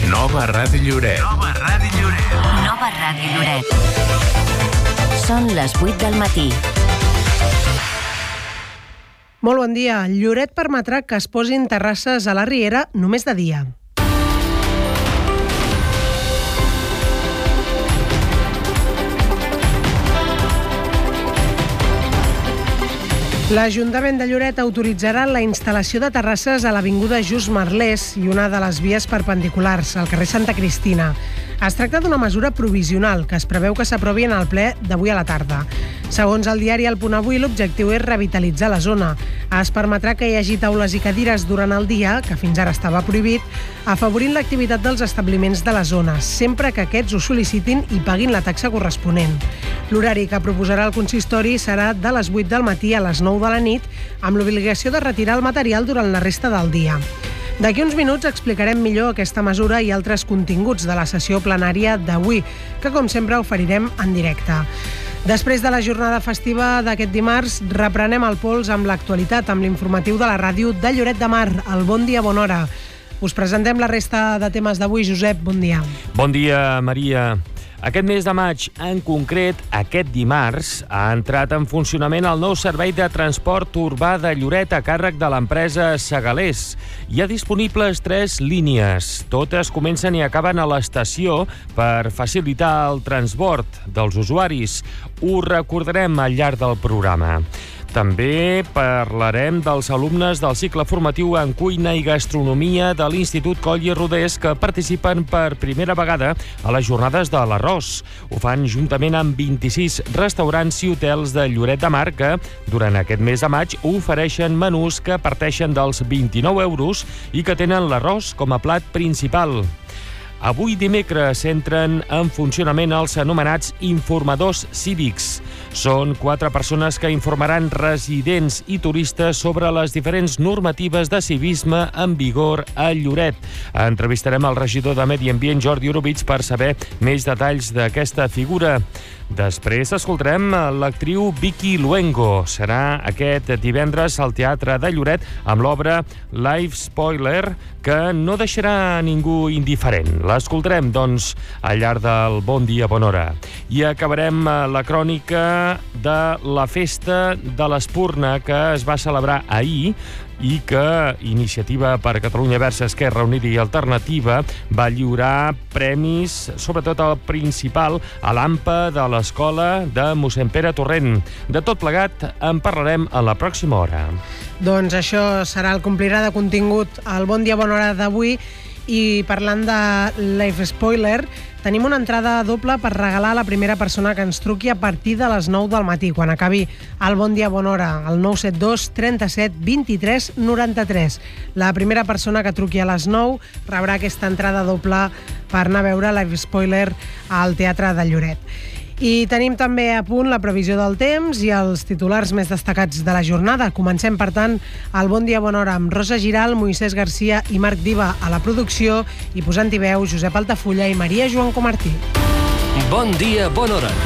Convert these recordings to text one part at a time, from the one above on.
Nova Ràdio Lloret. Nova Ràdio Lloret. Nova Ràdio Lloret. Són les 8 del matí. Molt bon dia. Lloret permetrà que es posin terrasses a la Riera només de dia. L'Ajuntament de Lloret autoritzarà la instal·lació de terrasses a l'Avinguda Just Merlès i una de les vies perpendiculars, al carrer Santa Cristina. Es tracta d'una mesura provisional que es preveu que s'aprovi en el ple d'avui a la tarda. Segons el diari El Punt Avui, l'objectiu és revitalitzar la zona. Es permetrà que hi hagi taules i cadires durant el dia, que fins ara estava prohibit, afavorint l'activitat dels establiments de la zona, sempre que aquests ho sol·licitin i paguin la taxa corresponent. L'horari que proposarà el consistori serà de les 8 del matí a les 9 de la nit, amb l'obligació de retirar el material durant la resta del dia. D'aquí uns minuts explicarem millor aquesta mesura i altres continguts de la sessió plenària d'avui, que com sempre oferirem en directe. Després de la jornada festiva d'aquest dimarts, reprenem el pols amb l'actualitat, amb l'informatiu de la ràdio de Lloret de Mar. El Bon dia, bona hora. Us presentem la resta de temes d'avui. Josep, bon dia. Bon dia, Maria. Aquest mes de maig, en concret, aquest dimarts, ha entrat en funcionament el nou servei de transport urbà de Lloret a càrrec de l'empresa Segalers. Hi ha disponibles 3 línies. Totes comencen i acaben a l'estació per facilitar el transport dels usuaris. Ho recordarem al llarg del programa. També parlarem dels alumnes del cicle formatiu en cuina i gastronomia de l'Institut Coll i Rodés que participen per primera vegada a les jornades de l'arròs. Ho fan juntament amb 26 restaurants i hotels de Lloret de Mar que, durant aquest mes de maig, ofereixen menús que parteixen dels 29 euros i que tenen l'arròs com a plat principal. Avui dimecres entren en funcionament els anomenats informadors cívics. Són 4 persones que informaran residents i turistes sobre les diferents normatives de civisme en vigor a Lloret. Entrevistarem el regidor de Medi Ambient, Jordi Orobitg, per saber més detalls d'aquesta figura. Després escoltarem l'actriu Vicky Luengo. Serà aquest divendres al Teatre de Lloret amb l'obra Life Spoiler, que no deixarà ningú indiferent. L'escoltarem, doncs, al llarg del Bon dia, bona hora. I acabarem la crònica de la festa de l'Espurna que es va celebrar ahir i que Iniciativa per Catalunya Verds Esquerra Unida i Alternativa va lliurar premis, sobretot el principal, a l'AMPA de l'Escola de mossèn Pere Torrent. De tot plegat en parlarem a la pròxima hora. Doncs això serà el complirà de contingut al Bon dia, bona hora d'avui. I parlant de Life Spoiler, tenim una entrada doble per regalar a la primera persona que ens truqui a partir de les 9 del matí, quan acabi el Bon dia, bona hora, el 972 37 23 93. La primera persona que truqui a les 9 rebrà aquesta entrada doble per anar a veure Life Spoiler al Teatre de Lloret. I tenim també a punt la previsió del temps i els titulars més destacats de la jornada. Comencem, per tant, el Bon dia, bona hora amb Rosa Giral, Moisès Garcia i Marc Diva a la producció i posant-hi veu Josep Altafulla i Maria Joan Comartí. Bon dia, bona hora.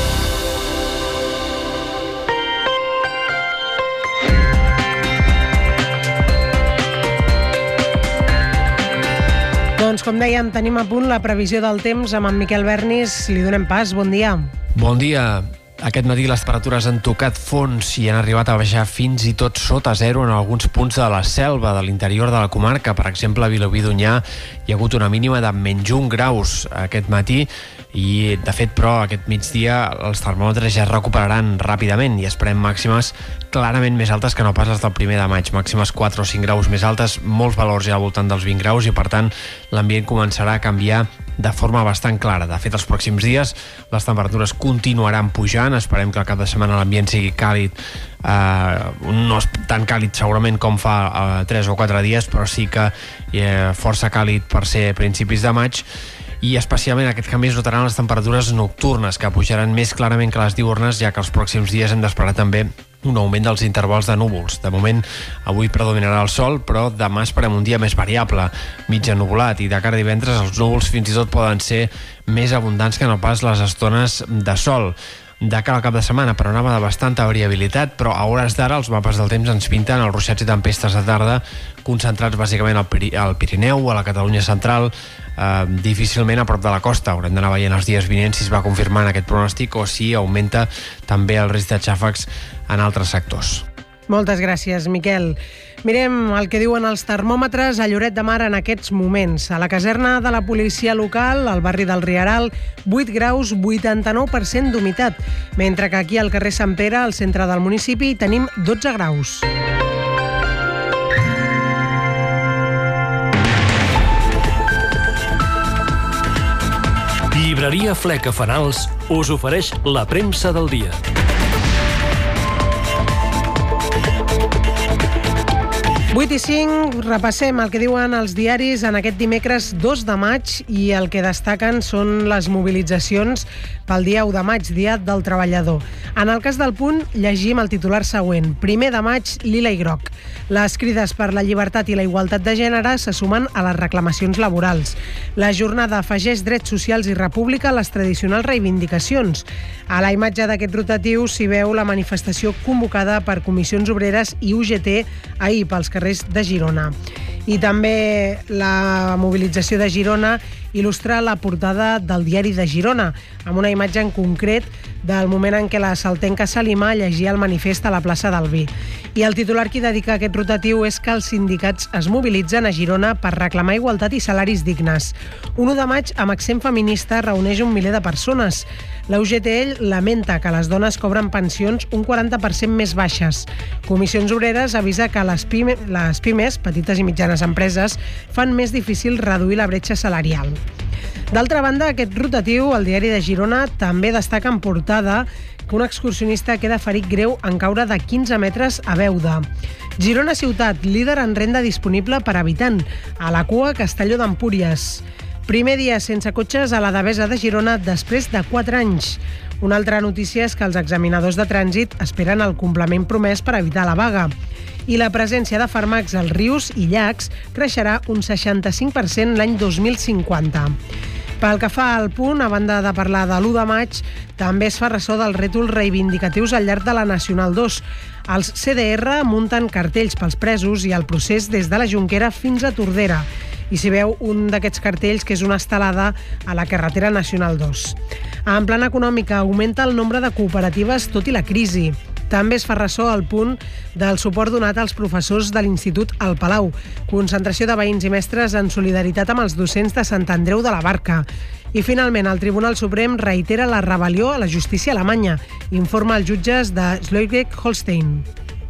Doncs, com dèiem, tenim a punt la previsió del temps amb en Miquel Bernis. Li donem pas. Bon dia. Bon dia. Aquest matí les temperatures han tocat fons i han arribat a baixar fins i tot sota zero en alguns punts de la selva de l'interior de la comarca. Per exemple, a Vilobí d'Onyar hi ha hagut una mínima de -1 graus aquest matí i, de fet, però, aquest migdia els termòmetres ja es recuperaran ràpidament i esperem màximes clarament més altes que no pas les del 1 de maig. Màximes 4 o 5 graus més altes, molts valors ja al voltant dels 20 graus i, per tant, l'ambient començarà a canviar de forma bastant clara. De fet, els pròxims dies les temperatures continuaran pujant. Esperem que al cap de setmana l'ambient sigui càlid, no tan càlid segurament com fa 3 o 4 dies, però sí que força càlid per ser principis de maig. I especialment aquest canvi es notaran les temperatures nocturnes, que pujaran més clarament que les diürnes, ja que els pròxims dies hem d'esperar també un augment dels intervals de núvols. De moment, avui predominarà el sol, però demà esperem un dia més variable, mig ennuvolat, i de cara a divendres els núvols fins i tot poden ser més abundants que no pas les estones de sol. de cara al cap de setmana, panorama de bastanta variabilitat, però a hores d'ara els mapes del temps ens pinten els ruixats i tempestes de tarda concentrats bàsicament al Pirineu, a la Catalunya central, difícilment a prop de la costa. Haurem d'anar veient els dies vinents si es va confirmant aquest pronòstic o si augmenta també el risc de xàfecs en altres sectors. Moltes gràcies, Miquel. Mirem el que diuen els termòmetres a Lloret de Mar en aquests moments. A la caserna de la policia local, al barri del Rieral, 8 graus, 89% d'humitat, mentre que aquí al carrer Sant Pere, al centre del municipi, tenim 12 graus. Llibreria Fleca Fanals us ofereix la premsa del dia. 8:05, repassem el que diuen els diaris en aquest dimecres 2 de maig i el que destaquen són les mobilitzacions pel dia 1 de maig, dia del treballador. En el cas del Punt, llegim el titular següent. 1 de maig, lila i groc. Les crides per la llibertat i la igualtat de gènere se sumen a les reclamacions laborals. La jornada afegeix drets socials i república a les tradicionals reivindicacions. A la imatge d'aquest rotatiu s'hi veu la manifestació convocada per Comissions Obreres i UGT ahir pels carrers de Girona. I també la mobilització de Girona il·lustra la portada del diari de Girona, amb una imatge en concret del moment en què la saltenca Salima llegia el manifest a la plaça del Vi. I el titular que dedica aquest rotatiu és que els sindicats es mobilitzen a Girona per reclamar igualtat i salaris dignes. 1 de maig, amb accent feminista, reuneix un miler de persones. La UGT lamenta que les dones cobren pensions un 40% més baixes. Comissions Obreres avisa que les pimes, petites i mitjanes empreses, fan més difícil reduir la bretxa salarial. D'altra banda, aquest rotatiu, el diari de Girona, també destaca en portada que un excursionista queda ferit greu en caure de 15 metres a Beuda. Girona ciutat, líder en renda disponible per habitant. A la cua, Castelló d'Empúries. Primer dia sense cotxes a la Devesa de Girona després de 4 anys. Una altra notícia és que els examinadors de trànsit esperen el complement promès per evitar la vaga. I la presència de fàrmacs als rius i llacs creixerà un 65% l'any 2050. Pel que fa al Punt, a banda de parlar de l'1 de maig, també es fa ressò dels rètols reivindicatius al llarg de la Nacional 2. Els CDR munten cartells pels presos i el procés des de la Jonquera fins a Tordera. I s'hi veu un d'aquests cartells que és una estelada a la carretera Nacional 2. En plana econòmica, augmenta el nombre de cooperatives tot i la crisi. També es fa ressò al Punt del suport donat als professors de l'Institut El Palau. Concentració de veïns i mestres en solidaritat amb els docents de Sant Andreu de la Barca. I finalment, el Tribunal Suprem reitera la rebel·lió a la justícia alemanya. Informa els jutges de Schleswig-Holstein.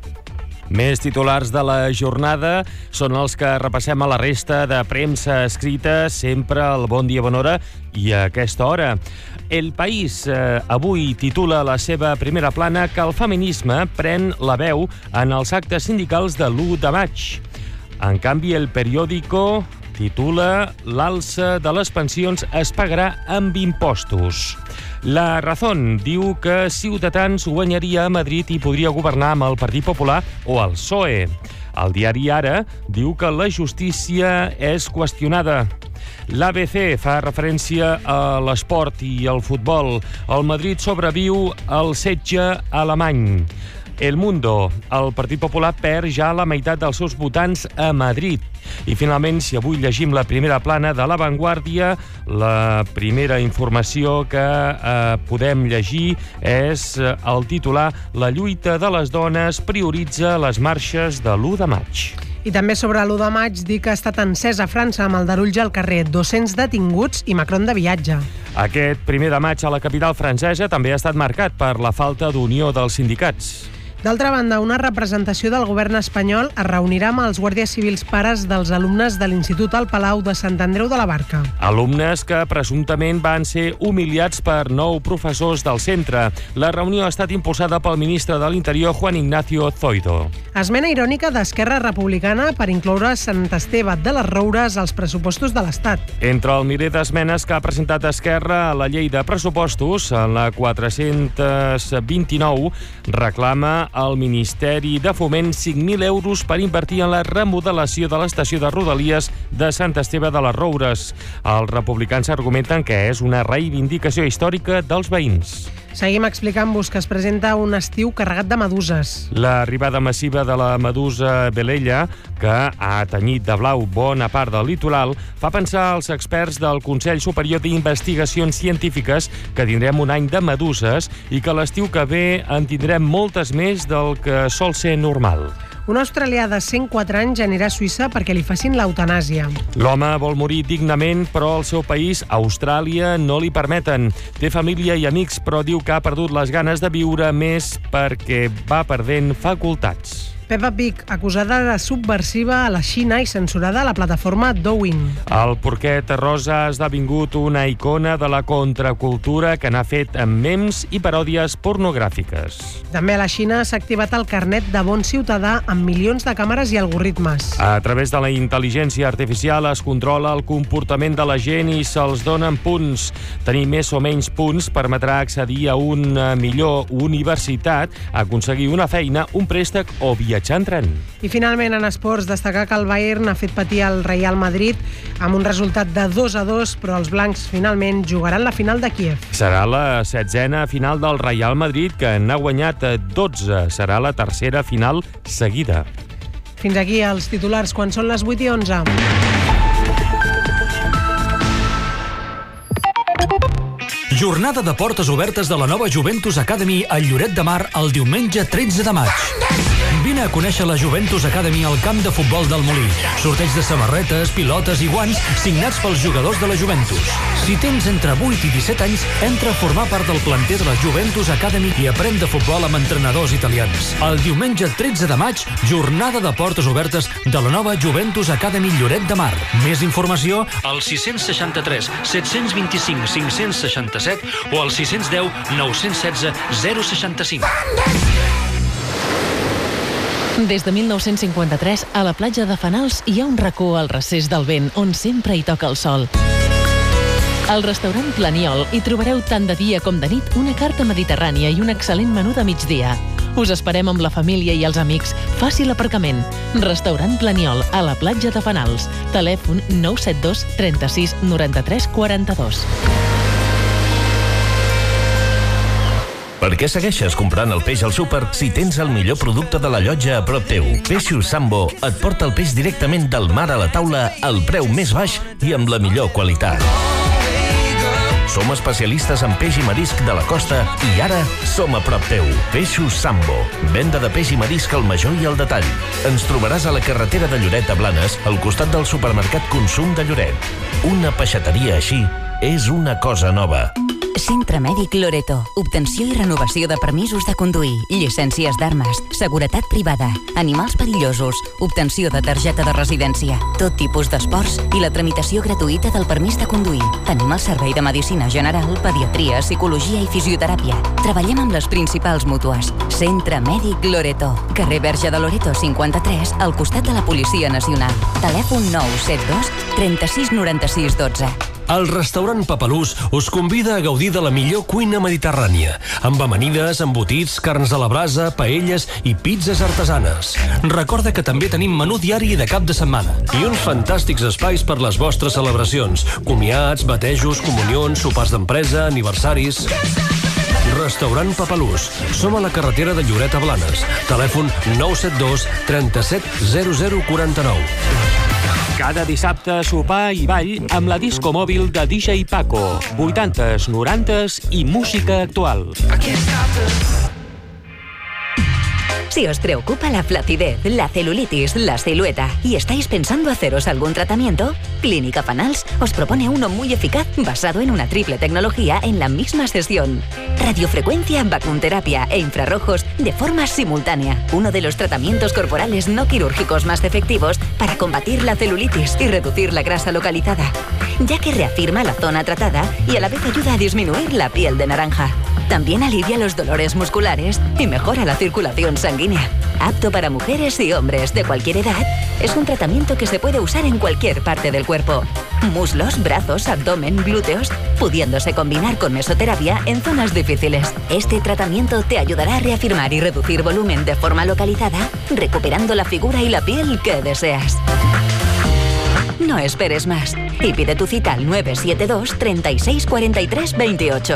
Més titulars de la jornada són els que repassem a la resta de premsa escrita, sempre al Bon Dia, Bona Hora i a aquesta hora. El País avui titula la seva primera plana que el feminisme pren la veu en els actes sindicals de l'1 de maig. En canvi, El Periódico titula l'alça de les pensions es pagarà amb impostos. La Razón diu que Ciutadans guanyaria a Madrid i podria governar amb el Partit Popular o el PSOE. El diari Ara diu que la justícia és qüestionada. L'ABC fa referència a l'esport i al futbol. El Madrid sobreviu al setge alemany. El Mundo, el Partit Popular perd ja la meitat dels seus votants a Madrid. I finalment, si avui llegim la primera plana de La Vanguardia, la primera informació que podem llegir és el titular «La lluita de les dones prioritza les marxes de l'1 de maig». I també sobre l'1 de maig dir que ha estat encès a França amb el darulls al carrer, 200 detinguts i Macron de viatge. Aquest 1 de maig a la capital francesa també ha estat marcat per la falta d'unió dels sindicats. D'altra banda, una representació del govern espanyol es reunirà amb els guàrdies civils pares dels alumnes de l'Institut El Palau de Sant Andreu de la Barca. Alumnes que presumptament van ser humiliats per 9 professors del centre. La reunió ha estat impulsada pel ministre de l'Interior, Juan Ignacio Zoido. Esmena irònica d'Esquerra Republicana per incloure Sant Esteve de les Roures als pressupostos de l'Estat. Entre el miler d'esmenes que ha presentat Esquerra a la llei de pressupostos, en la 429 reclama al Ministeri de Foment 5.000 euros per invertir en la remodelació de l'estació de Rodalies de Sant Esteve de les Roures. Els republicans argumenten que és una reivindicació històrica dels veïns. Seguim explicant-vos que es presenta un estiu carregat de meduses. L'arribada massiva de la medusa velella, que ha tenyit de blau bona part del litoral, fa pensar als experts del Consell Superior d'Investigacions Científiques que tindrem un any de meduses i que l'estiu que ve en tindrem moltes més del que sol ser normal. Un australià de 104 anys anirà a Suïssa perquè li facin l'eutanàsia. L'home vol morir dignament, però al seu país, Austràlia, no li permeten. Té família i amics, però diu que ha perdut les ganes de viure més perquè va perdent facultats. Peppa Pig, acusada de subversiva a la Xina i censurada a la plataforma Douyin. El porquet rosa ha esdevingut una icona de la contracultura que n'ha fet amb memes i paròdies pornogràfiques. També a la Xina s'ha activat el carnet de bon ciutadà amb milions de càmeres i algoritmes. A través de la intel·ligència artificial es controla el comportament de la gent i se'ls donen punts. Tenir més o menys punts permetrà accedir a una millor universitat, aconseguir una feina, un préstec o viatjar en tren. I finalment, en esports, destacar que el Bayern ha fet patir el Real Madrid amb un resultat de 2-2, però els blancs finalment jugaran la final de Kíev. Serà la 16a final del Real Madrid, que n'ha guanyat 12. Serà la tercera final seguida. Fins aquí els titulars quan són les 8:11. Jornada de portes obertes de la nova Juventus Academy al Lloret de Mar el diumenge 13 de maig. Vine a conèixer la Juventus Academy al camp de futbol del Molí. Sorteig de samarretes, pilotes i guants signats pels jugadors de la Juventus. Si tens entre 8 i 17 anys, entra a formar part del planter de la Juventus Academy i aprèn de futbol amb entrenadors italians. El diumenge 13 de maig, jornada de portes obertes de la nova Juventus Academy Lloret de Mar. Més informació al 663 725 567 o al 610 916 065. Des de 1953, a la platja de Fanals hi ha un racó al recés del vent on sempre hi toca el sol. Al restaurant Planiol hi trobareu tant de dia com de nit una carta mediterrània i un excel·lent menú de migdia. Us esperem amb la família i els amics. Fàcil aparcament. Restaurant Planiol, a la platja de Fanals. Telèfon 972 36 93 42. Per què segueixes comprant el peix al súper si tens el millor producte de la llotja a prop teu? Peixos Sambo et porta el peix directament del mar a la taula al preu més baix i amb la millor qualitat. Som especialistes en peix i marisc de la costa i ara som a prop teu. Peixos Sambo. Venda de peix i marisc al major i al detall. Ens trobaràs a la carretera de Lloret a Blanes, al costat del supermercat Consum de Lloret. Una peixateria així és una cosa nova. Centre Mèdic Loreto. Obtenció i renovació de permisos de conduir, llicències d'armes, seguretat privada, animals perillosos, obtenció de targeta de residència, tot tipus d'esports i la tramitació gratuïta del permís de conduir. Tenim el servei de medicina general, pediatria, psicologia i fisioteràpia. Treballem amb les principals mútues. Centre Mèdic Loreto. Carrer Verge de Loreto 53, al costat de la Policia Nacional. Telèfon 972 36 96 12. El restaurant Papalús us convida a gaudir de la millor cuina mediterrània, amb amanides, embotits, carns a la brasa, paelles i pizzas artesanes. Recorda que també tenim menú diari de cap de setmana i uns fantàstics espais per les vostres celebracions, comiats, batejos, comunions, sopars d'empresa, aniversaris. Restaurant Papalús. Som a la carretera de Lloret a Blanes. Telèfon 972 37 0049. Cada dissabte sopar i ball amb la disco mòbil de DJ Paco. 80s, 90s i música actual. Si os preocupa la flacidez, la celulitis, la silueta y estáis pensando haceros algún tratamiento, Clínica Fanals os propone uno muy eficaz basado en una triple tecnología en la misma sesión. Radiofrecuencia, vacunterapia e infrarrojos de forma simultánea. Uno de los tratamientos corporales no quirúrgicos más efectivos para combatir la celulitis y reducir la grasa localizada, ya que reafirma la zona tratada y a la vez ayuda a disminuir la piel de naranja. También alivia los dolores musculares y mejora la circulación sanguínea. Apto para mujeres y hombres de cualquier edad, es un tratamiento que se puede usar en cualquier parte del cuerpo. Muslos, brazos, abdomen, glúteos, pudiéndose combinar con mesoterapia en zonas difíciles. Este tratamiento te ayudará a reafirmar y reducir volumen de forma localizada, recuperando la figura y la piel que deseas. No esperes más y pide tu cita al 972 36 43 28.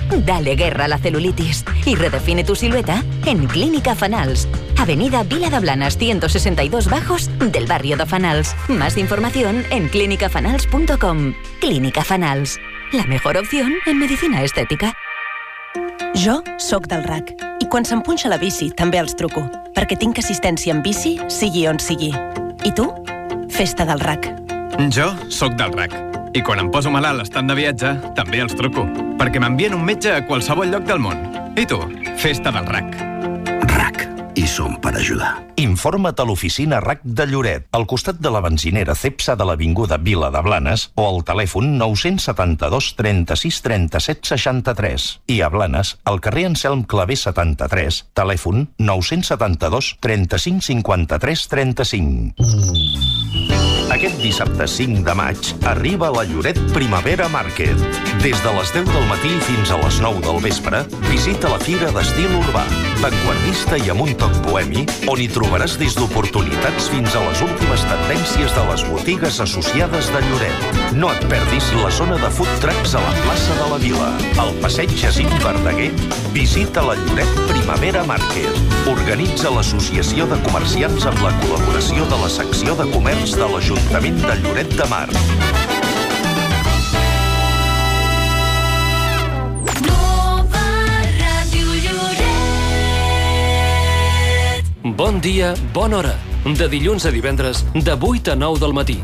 Dale guerra a la celulitis y redefine tu silueta en Clínica Fanals. Avenida Vila de Blanes 162 Bajos del barrio de Fanals. Más información en clinicafanals.com. Clínica Fanals, la mejor opción en medicina estética. Jo sóc del RAC i quan se'm punxa la bici també els truco, perquè tinc assistència en bici sigui on sigui. I tu? Festa del RAC. Jo sóc del RAC i quan em poso malalt estant de viatge també els truco, perquè m'envien un metge a qualsevol lloc del món. I tu? Festa del RAC. RAC. I som per ajudar. Informa't a l'oficina RAC de Lloret, al costat de la benzinera Cepsa de l'avinguda Vila de Blanes o al telèfon 972 36 37 63. I a Blanes, al carrer Anselm Clavé 73, telèfon 972 35 53 35. Aquest dissabte 5 de maig arriba la Lloret Primavera Market. Des de les 10 del matí fins a les 9 del vespre, visita la fira d'estil urbà, vanguardista i amb un toc bohemi, on hi trobaràs des d'oportunitats fins a les últimes tendències de les botigues associades de Lloret. No et perdis la zona de food trucks a la plaça de la Vila. Al passeig Jacint Verdaguer, visita la Lloret Primavera Market. Organitza l'Associació de Comerciants amb la col·laboració de la secció de comerç de l'Ajuntament de Lloret de Mar. Bon dia, bona hora. De dilluns a divendres, de 8 a 9 del matí.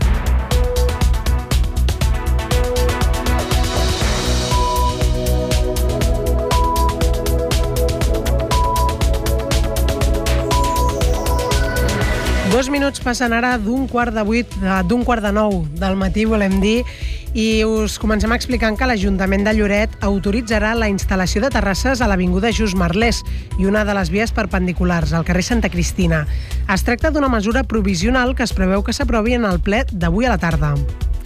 Dos minuts passen ara d'un quart de 9 del matí, volem dir, i us comencem explicant que l'Ajuntament de Lloret autoritzarà la instal·lació de terrasses a l'avinguda Just Marlès i una de les vies perpendiculars, al carrer Santa Cristina. Es tracta d'una mesura provisional que es preveu que s'aprovi en el ple d'avui a la tarda.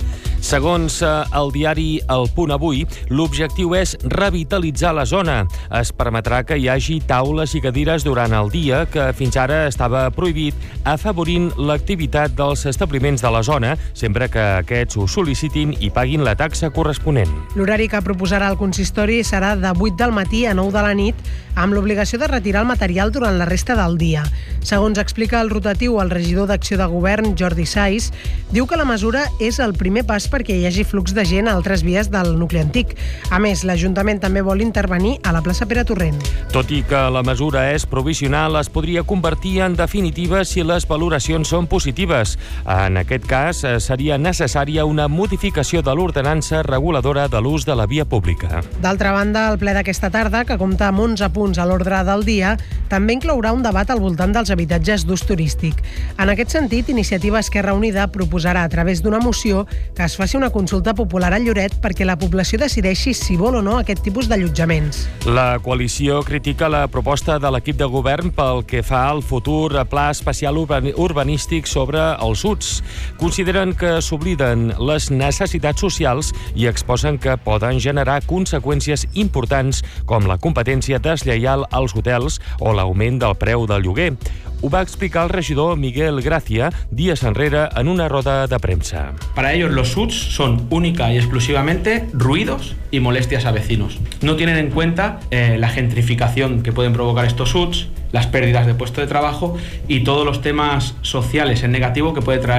Segons el diari El Punt Avui, l'objectiu és revitalitzar la zona. Es permetrà que hi hagi taules i cadires durant el dia, que fins ara estava prohibit, afavorint l'activitat dels establiments de la zona, sempre que aquests ho sol·licitin i paguin la taxa corresponent. L'horari que proposarà el consistori serà de 8 del matí a 9 de la nit, amb l'obligació de retirar el material durant la resta del dia. Segons explica el rotatiu, el regidor d'Acció de Govern, Jordi Saiz, diu que la mesura és el primer pas perquè hi hagi flux de gent a altres vies del nucli antic. A més, l'Ajuntament també vol intervenir a la plaça Pere Torrent. Tot i que la mesura és provisional, es podria convertir en definitiva si les valoracions són positives. En aquest cas, seria necessària una modificació de l'ordenança reguladora de l'ús de la via pública. D'altra banda, el ple d'aquesta tarda, que compta amb 11 punts a l'ordre del dia, també inclourà un debat al voltant dels habitatges d'ús turístic. En aquest sentit, Iniciativa Esquerra Unida proposarà a través d'una moció que es faci una consulta popular a Lloret perquè la població decideixi si vol o no aquest tipus d'allotjaments. La coalició critica la proposta de l'equip de govern pel que fa al futur pla especial urbanístic sobre els UTS. Consideren que s'obliden les necessitats socials i exposen que poden generar conseqüències importants com la competència deslleial als hotels o l'augment del preu del lloguer. Ho va explicar el regidor Miguel Gracia días enrere en una roda de prensa. Para ellos los SUTs son única y exclusivamente ruidos y molestias a vecinos. No tienen en cuenta la gentrificación que pueden provocar estos SUTs, las pérdidas de puesto de trabajo y todos los temas sociales en negativo que puede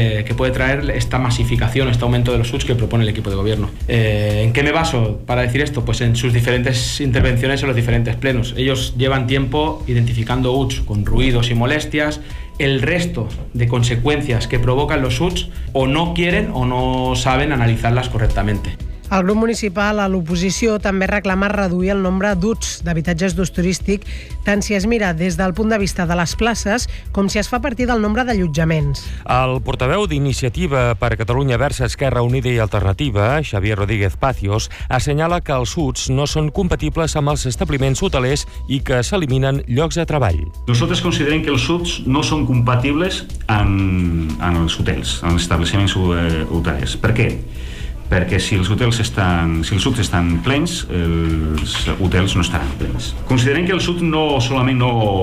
traer esta masificación, este aumento de los SUTs que propone el equipo de gobierno. ¿En qué me baso para decir esto? Pues en sus diferentes intervenciones en los diferentes plenos. Ellos llevan tiempo identificando UTS con ruidos y molestias. El resto de consecuencias que provocan los SUTs o no quieren o no saben analizarlas correctamente. El grup municipal a l'oposició també reclama reduir el nombre d'UTS, d'habitatges d'ús turístic, tant si es mira des del punt de vista de les places com si es fa a partir del nombre d'allotjaments. El portaveu d'Iniciativa per Catalunya Verds Esquerra Unida i Alternativa, Xavier Rodríguez Pacios, assenyala que els UTS no són compatibles amb els establiments hotelers i que s'eliminen llocs de treball. Nosaltres considerem que els UTS no són compatibles amb els hotels, amb els establiments hotelers. Per què? Perquè si els UTs estan plens, els hotels no estaran plens. Considerem que els UTs no solament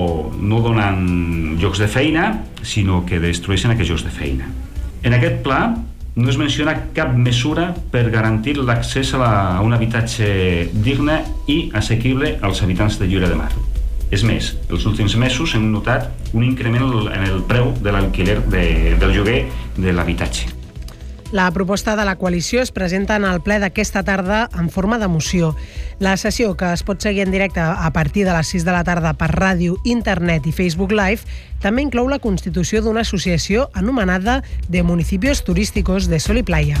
no donen llocs de feina, sinó que destrueixen aquests llocs de feina. En aquest pla no es menciona cap mesura per garantir l'accés a un habitatge digne i assequible als habitants de Lloret de Mar. És més, els últims mesos hem notat un increment en el preu de l'alquiler del lloguer de l'habitatge. La proposta de la coalició es presenta en el ple d'aquesta tarda en forma de moció. La sessió, que es pot seguir en directe a partir de les 6 de la tarda per ràdio, internet i Facebook Live, també inclou la constitució d'una associació anomenada de Municipios Turísticos de Sol i Playa.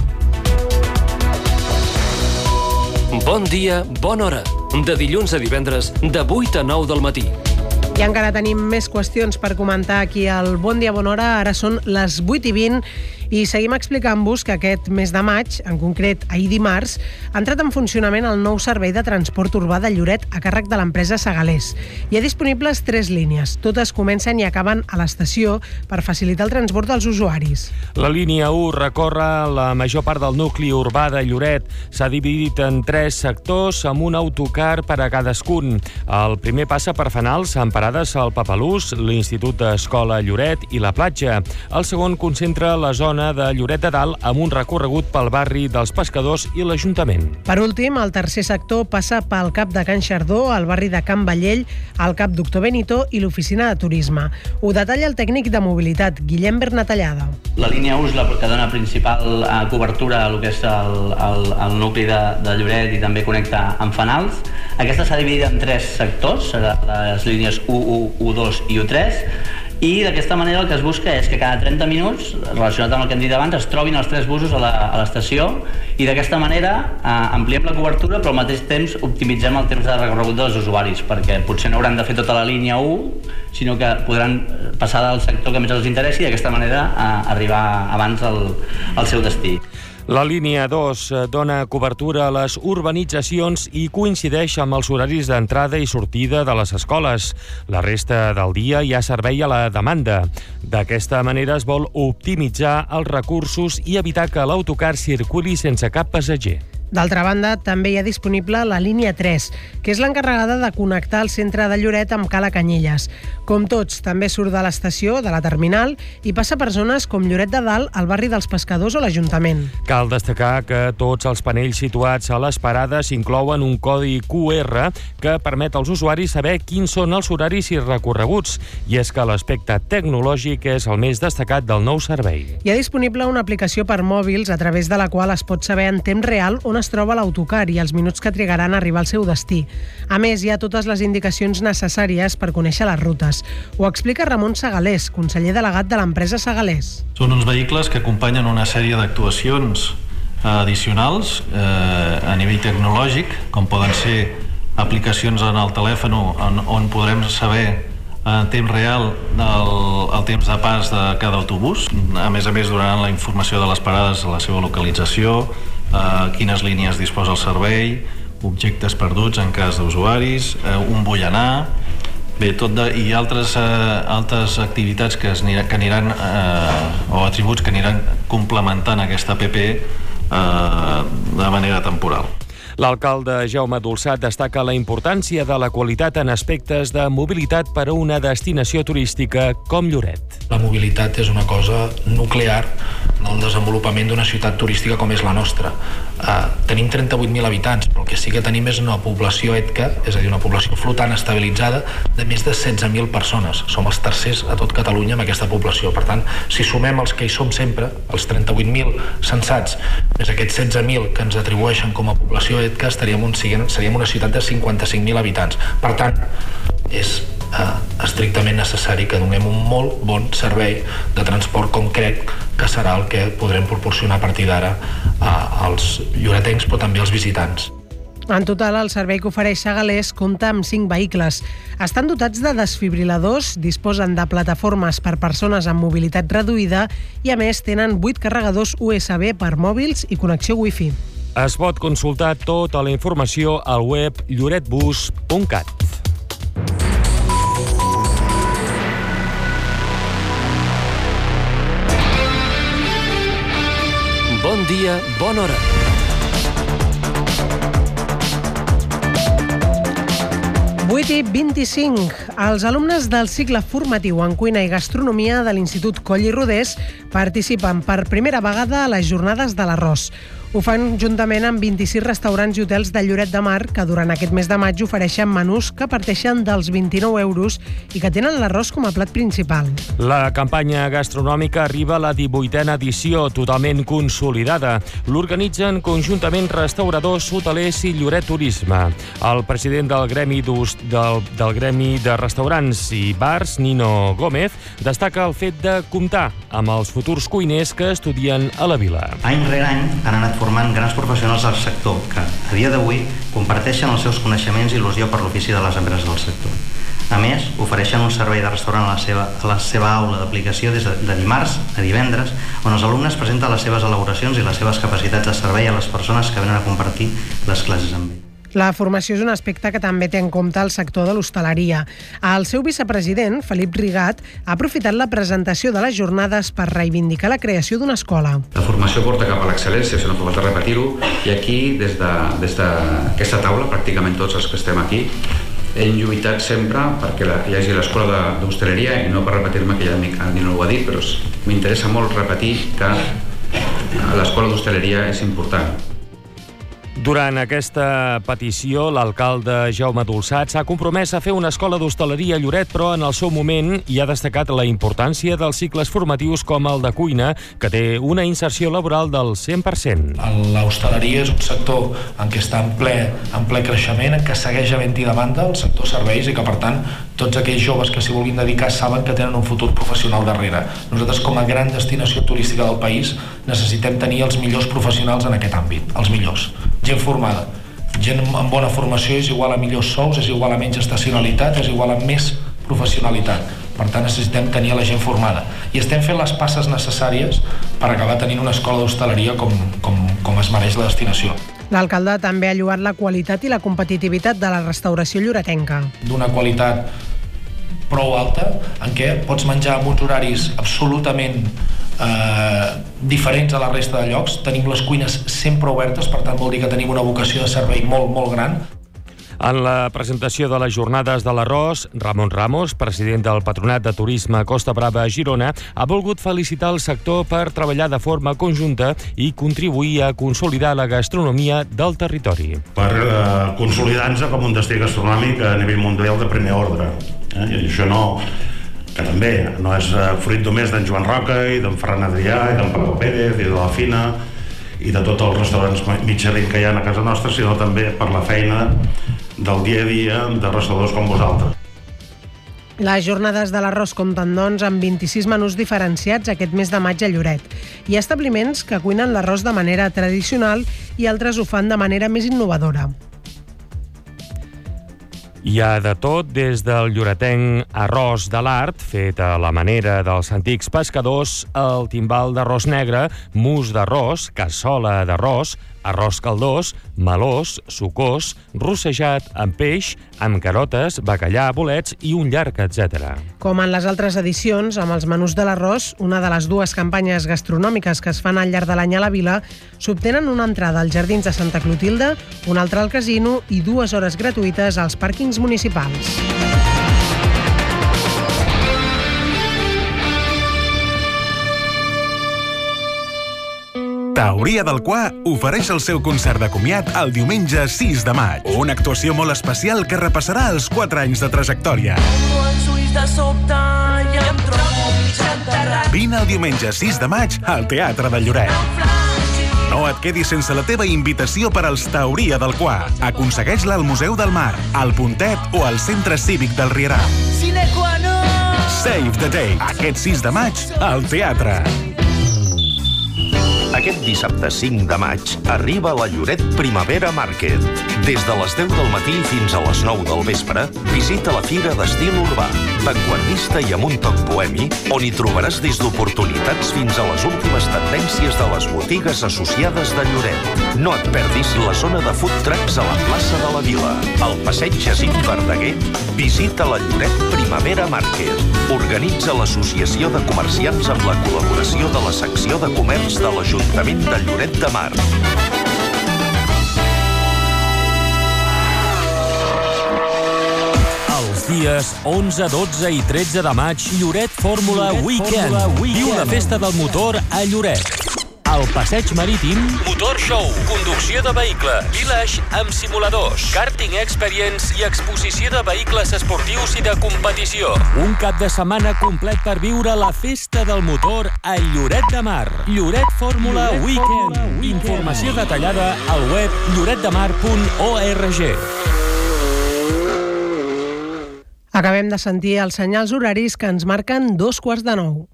Bon dia, bona hora. De dilluns a divendres, de 8 a 9 del matí. I encara tenim més qüestions per comentar aquí al Bon Dia, Bona Hora. Ara són les 8:20 i seguim explicant-vos que aquest mes de maig, en concret ahir dimarts, ha entrat en funcionament el nou servei de transport urbà de Lloret a càrrec de l'empresa Segalés. Hi ha disponibles 3 línies. Totes comencen i acaben a l'estació per facilitar el transport dels usuaris. La línia 1 recorre la major part del nucli urbà de Lloret. S'ha dividit en 3 sectors amb un autocar per a cadascun. El primer passa per Fanals, amb parades al Papalús, l'Institut d'Escola Lloret i la platja. El segon concentra la zona de Lloret de Dalt amb un recorregut pel barri dels Pescadors i l'Ajuntament. Per últim, el tercer sector passa pel CAP de Can Xardó, el barri de Can Vallell, el CAP Doctor Benito i l'oficina de turisme. Ho detalla el tècnic de mobilitat, Guillem Bernatallada. La línia 1 és la que dona principal cobertura al que és el nucli de Lloret i també connecta amb Fanals. Aquesta s'ha dividit en 3 sectors, les línies 1, 2 i 3, i d'aquesta manera el que es busca és que cada 30 minuts, relacionat amb el que hem dit abans, es trobin els 3 busos a l'estació i d'aquesta manera ampliem la cobertura però al mateix temps optimitzem el temps de recorregut dels usuaris, perquè potser no hauran de fer tota la línia 1, sinó que podran passar del sector que més els interessi i d'aquesta manera arribar abans al seu destí. La línia 2 dona cobertura a les urbanitzacions i coincideix amb els horaris d'entrada i sortida de les escoles. La resta del dia hi ha servei a la demanda. D'aquesta manera es vol optimitzar els recursos i evitar que l'autocar circuli sense cap passatger. D'altra banda, també hi ha disponible la línia 3, que és l'encarregada de connectar el centre de Lloret amb Cala Canyelles. Com tots, també surt de l'estació, de la terminal, i passa per zones com Lloret de Dalt, el barri dels Pescadors o l'Ajuntament. Cal destacar que tots els panells situats a les parades inclouen un codi QR que permet als usuaris saber quins són els horaris i recorreguts, i és que l'aspecte tecnològic és el més destacat del nou servei. Hi ha disponible una aplicació per mòbils a través de la qual es pot saber en temps real on es troba l'autocar i els minuts que trigaran a arribar al seu destí. A més, hi ha totes les indicacions necessàries per conèixer les rutes. Ho explica Ramon Segalés, conseller delegat de l'empresa Segalés. Són uns vehicles que acompanyen una sèrie d'actuacions addicionals a nivell tecnològic, com poden ser aplicacions en el telèfon on podrem saber en temps real el temps de pas de cada autobús. A més, donaran la informació de les parades, la seva localització, quines línies disposa el servei, objectes perduts en cas d'usuaris, on vull anar, i altres activitats que aniran o atributs que aniran complementant aquesta app de manera temporal. L'alcalde Jaume Dolçat destaca la importància de la qualitat en aspectes de mobilitat per a una destinació turística com Lloret. La mobilitat és una cosa nuclear en el desenvolupament d'una ciutat turística com és la nostra. Tenim 38.000 habitants, però el que sí que tenim és una població ETCA, és a dir, una població flotant estabilitzada de més de 16.000 persones. Som els tercers a tot Catalunya amb aquesta població. Per tant, si sumem els que hi som sempre, els 38.000 censats, més aquests 16.000 que ens atribueixen com a població ETCA, seríem una ciutat de 55.000 habitants. Per tant, és estrictament necessari que donem un molt bon servei de transport, com crec que serà el que podrem proporcionar a partir d'ara als lloretencs, però també als visitants. En total, el servei que ofereix Segalés compta amb 5 vehicles. Estan dotats de desfibriladors, disposen de plataformes per persones amb mobilitat reduïda i, a més, tenen 8 carregadors USB per mòbils i connexió Wi-Fi. Es pot consultar tota la informació al web lloretbus.cat. Bon dia, bona hora. 8:25. Els alumnes del cicle formatiu en cuina i gastronomia de l'Institut Coll i Rodés participen per primera vegada a les Jornades de l'Arròs. Ho fan juntament amb 26 restaurants i hotels de Lloret de Mar que durant aquest mes de maig ofereixen menús que parteixen dels 29 euros i que tenen l'arròs com a plat principal. La campanya gastronòmica arriba a la 18a edició, totalment consolidada. L'organitzen conjuntament restauradors, hotelers i Lloret Turisme. El president del Gremi de Restaurants i Bars, Nino Gómez, destaca el fet de comptar amb els futurs cuiners que estudien a la vila. Any rere any han anat formant grans professionals del sector que, a dia d'avui, comparteixen els seus coneixements i il·lusió per l'ofici de les empreses del sector. A més, ofereixen un servei de restaurant a la seva aula d'aplicació des de dimarts a divendres, on els alumnes presenten les seves elaboracions i les seves capacitats de servei a les persones que venen a compartir les classes amb ells. La formació és un aspecte que també té en compte el sector de l'hostaleria. El seu vicepresident, Felip Rigat, ha aprofitat la presentació de les jornades per reivindicar la creació d'una escola. La formació porta cap a l'excel·lència, si no fa falta repetir-ho, i aquí, des d'aquesta taula, pràcticament tots els que estem aquí, hem lluitat sempre perquè hi hagi l'escola d'hostaleria, i no per repetir-me, que ja ningú ho ha dit, però m'interessa molt repetir que l'escola d'hostaleria és important. Durant aquesta petició, l'alcalde Jaume Dolçat s'ha compromès a fer una escola d'hostaleria a Lloret, però en el seu moment hi ha destacat la importància dels cicles formatius com el de cuina, que té una inserció laboral del 100%. L'hostaleria és un sector en què està en ple creixement, en què segueix havent-hi demanda, el sector serveis, i que, per tant, tots aquells joves que s'hi vulguin dedicar saben que tenen un futur professional darrere. Nosaltres, com a gran destinació turística del país, necessitem tenir els millors professionals en aquest àmbit, els millors. Gent formada. Gent amb bona formació és igual a millors sous, és igual a menys estacionalitat, és igual a més professionalitat. Per tant, necessitem tenir la gent formada. I estem fent les passes necessàries per acabar tenint una escola d'hostaleria com es mereix la destinació. L'alcalde també ha lloat la qualitat i la competitivitat de la restauració lloretenca. D'una qualitat prou alta, en què pots menjar amb uns horaris absolutament diferents a la resta de llocs. Tenim les cuines sempre obertes, per tant vol dir que tenim una vocació de servei molt, molt gran. En la presentació de les Jornades de l'Arròs, Ramon Ramos, president del Patronat de Turisme Costa Brava a Girona, ha volgut felicitar el sector per treballar de forma conjunta i contribuir a consolidar la gastronomia del territori. Per consolidar-nos com un destí gastronòmic a nivell mundial de primer ordre. I això que també no és fruit només d'en Joan Roca i d'en Ferran Adrià i d'en Paco Pérez i de la Fina i de tots els restaurants Michelin que hi ha a casa nostra, sinó també per la feina del dia a dia de restauradors com vosaltres. Les Jornades de l'Arròs compten, doncs, amb 26 menús diferenciats aquest mes de maig a Lloret. Hi ha establiments que cuinen l'arròs de manera tradicional i altres ho fan de manera més innovadora. Hi ha de tot, des del lloretenc arròs de l'art, fet a la manera dels antics pescadors, el timbal d'arròs negre, mus d'arròs, cassola d'arròs, arròs caldós, melós, sucós, rossejat amb peix, amb carotes, bacallà, bolets i un llarg, etc. Com en les altres edicions, amb els menús de l'arròs, una de les dues campanyes gastronòmiques que es fan al llarg de l'any a la vila, s'obtenen una entrada als Jardins de Santa Clotilde, una altra al casino i 2 hores gratuïtes als pàrquings municipals. Teoria del Qua ofereix el seu concert de comiat el diumenge 6 de maig. Una actuació molt especial que repassarà els 4 anys de trajectòria. Vine el diumenge 6 de maig al Teatre de Lloret. No et quedis sense la teva invitació per als Teoria del Qua. Aconsegueix-la al Museu del Mar, al Puntet o al Centre Cívic del Rierà. Save the date. Aquest 6 de maig al teatre. Aquest dissabte 5 de maig arriba a la Lloret Primavera Market. Des de les 10 del matí fins a les 9 del vespre, visita la fira d'estil urbà, vanguardista i amb un toc bohemi, on hi trobaràs des d'oportunitats fins a les últimes tendències de les botigues associades de Lloret. No et perdis la zona de food trucks a la plaça de la Vila. Al passeig Jacint Verdaguer, visita la Lloret Primavera Market. Organitza l'Associació de Comerciants amb la col·laboració de la secció de comerç de l'Ajuntament de Lloret de Mar. aquests dies 11, 12 i 13 de maig, Lloret Fórmula Weekend. Viu la festa del motor a Lloret. Al Passeig Marítim, Motor Show, conducció de vehicles, village amb simuladors, karting experience i exposició de vehicles esportius i de competició. Un cap de setmana complet per viure la festa del motor a Lloret de Mar. Lloret Fórmula Weekend. Informació detallada al web lloretdemar.org. Acabem de sentir els senyals horaris que ens marquen 8:45.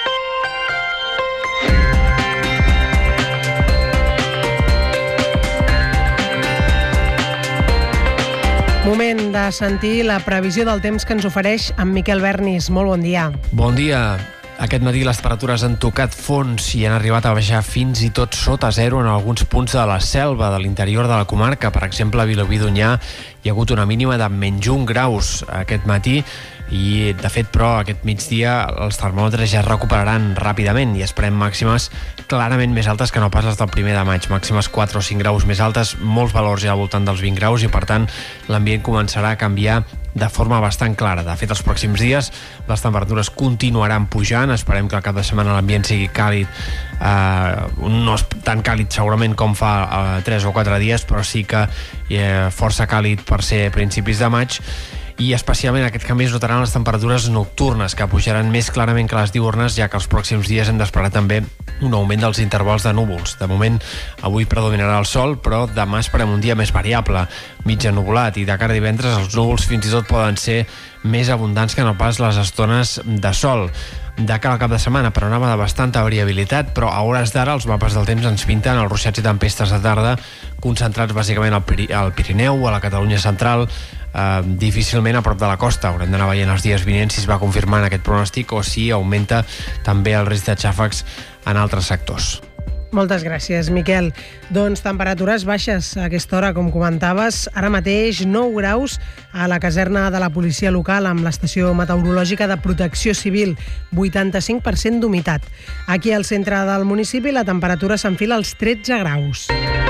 Moment de sentir la previsió del temps que ens ofereix en Miquel Bernis. Molt bon dia. Bon dia. Aquest matí les temperatures han tocat fons i han arribat a baixar fins i tot sota zero en alguns punts de la selva de l'interior de la comarca. Per exemple, a Vilobí d'Onyar hi ha hagut una mínima de -1 graus aquest matí i, de fet, però, aquest migdia els termòmetres ja es recuperaran ràpidament i esperem màximes clarament més altes que no pas les del 1 de maig. Màximes 4 o 5 graus més altes, molts valors ja al voltant dels 20 graus i, per tant, l'ambient començarà a canviar de forma bastant clara. De fet, els pròxims dies les temperatures continuaran pujant. Esperem que al cap de setmana l'ambient sigui càlid, no és tan càlid segurament com fa 3 o 4 dies, però sí que força càlid per ser principis de maig. I especialment aquest canvi es notaran les temperatures nocturnes, que pujaran més clarament que les diürnes, ja que els pròxims dies hem d'esperar també un augment dels intervals de núvols. De moment, avui predominarà el sol, però demà esperem un dia més variable, mig ennuvolat, i de cara a divendres els núvols fins i tot poden ser més abundants que no pas les estones de sol. De cara al cap de setmana, panorama de bastanta variabilitat, però a hores d'ara els mapes del temps ens pinten els ruixats i tempestes de tarda, concentrats bàsicament al Pirineu, a la Catalunya central, difícilment a prop de la costa. Haurem d'anar veient els dies vinents si es va confirmant aquest pronòstic o si augmenta també el risc de xàfecs en altres sectors. Moltes gràcies, Miquel. Doncs temperatures baixes a aquesta hora, com comentaves. Ara mateix 9 graus a la caserna de la policia local amb l'estació meteorològica de protecció civil, 85% d'humitat. Aquí al centre del municipi la temperatura s'enfila als 13 graus.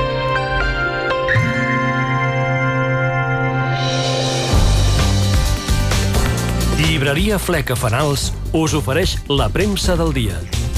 Llibreria Fleca Fanals us ofereix la premsa del dia.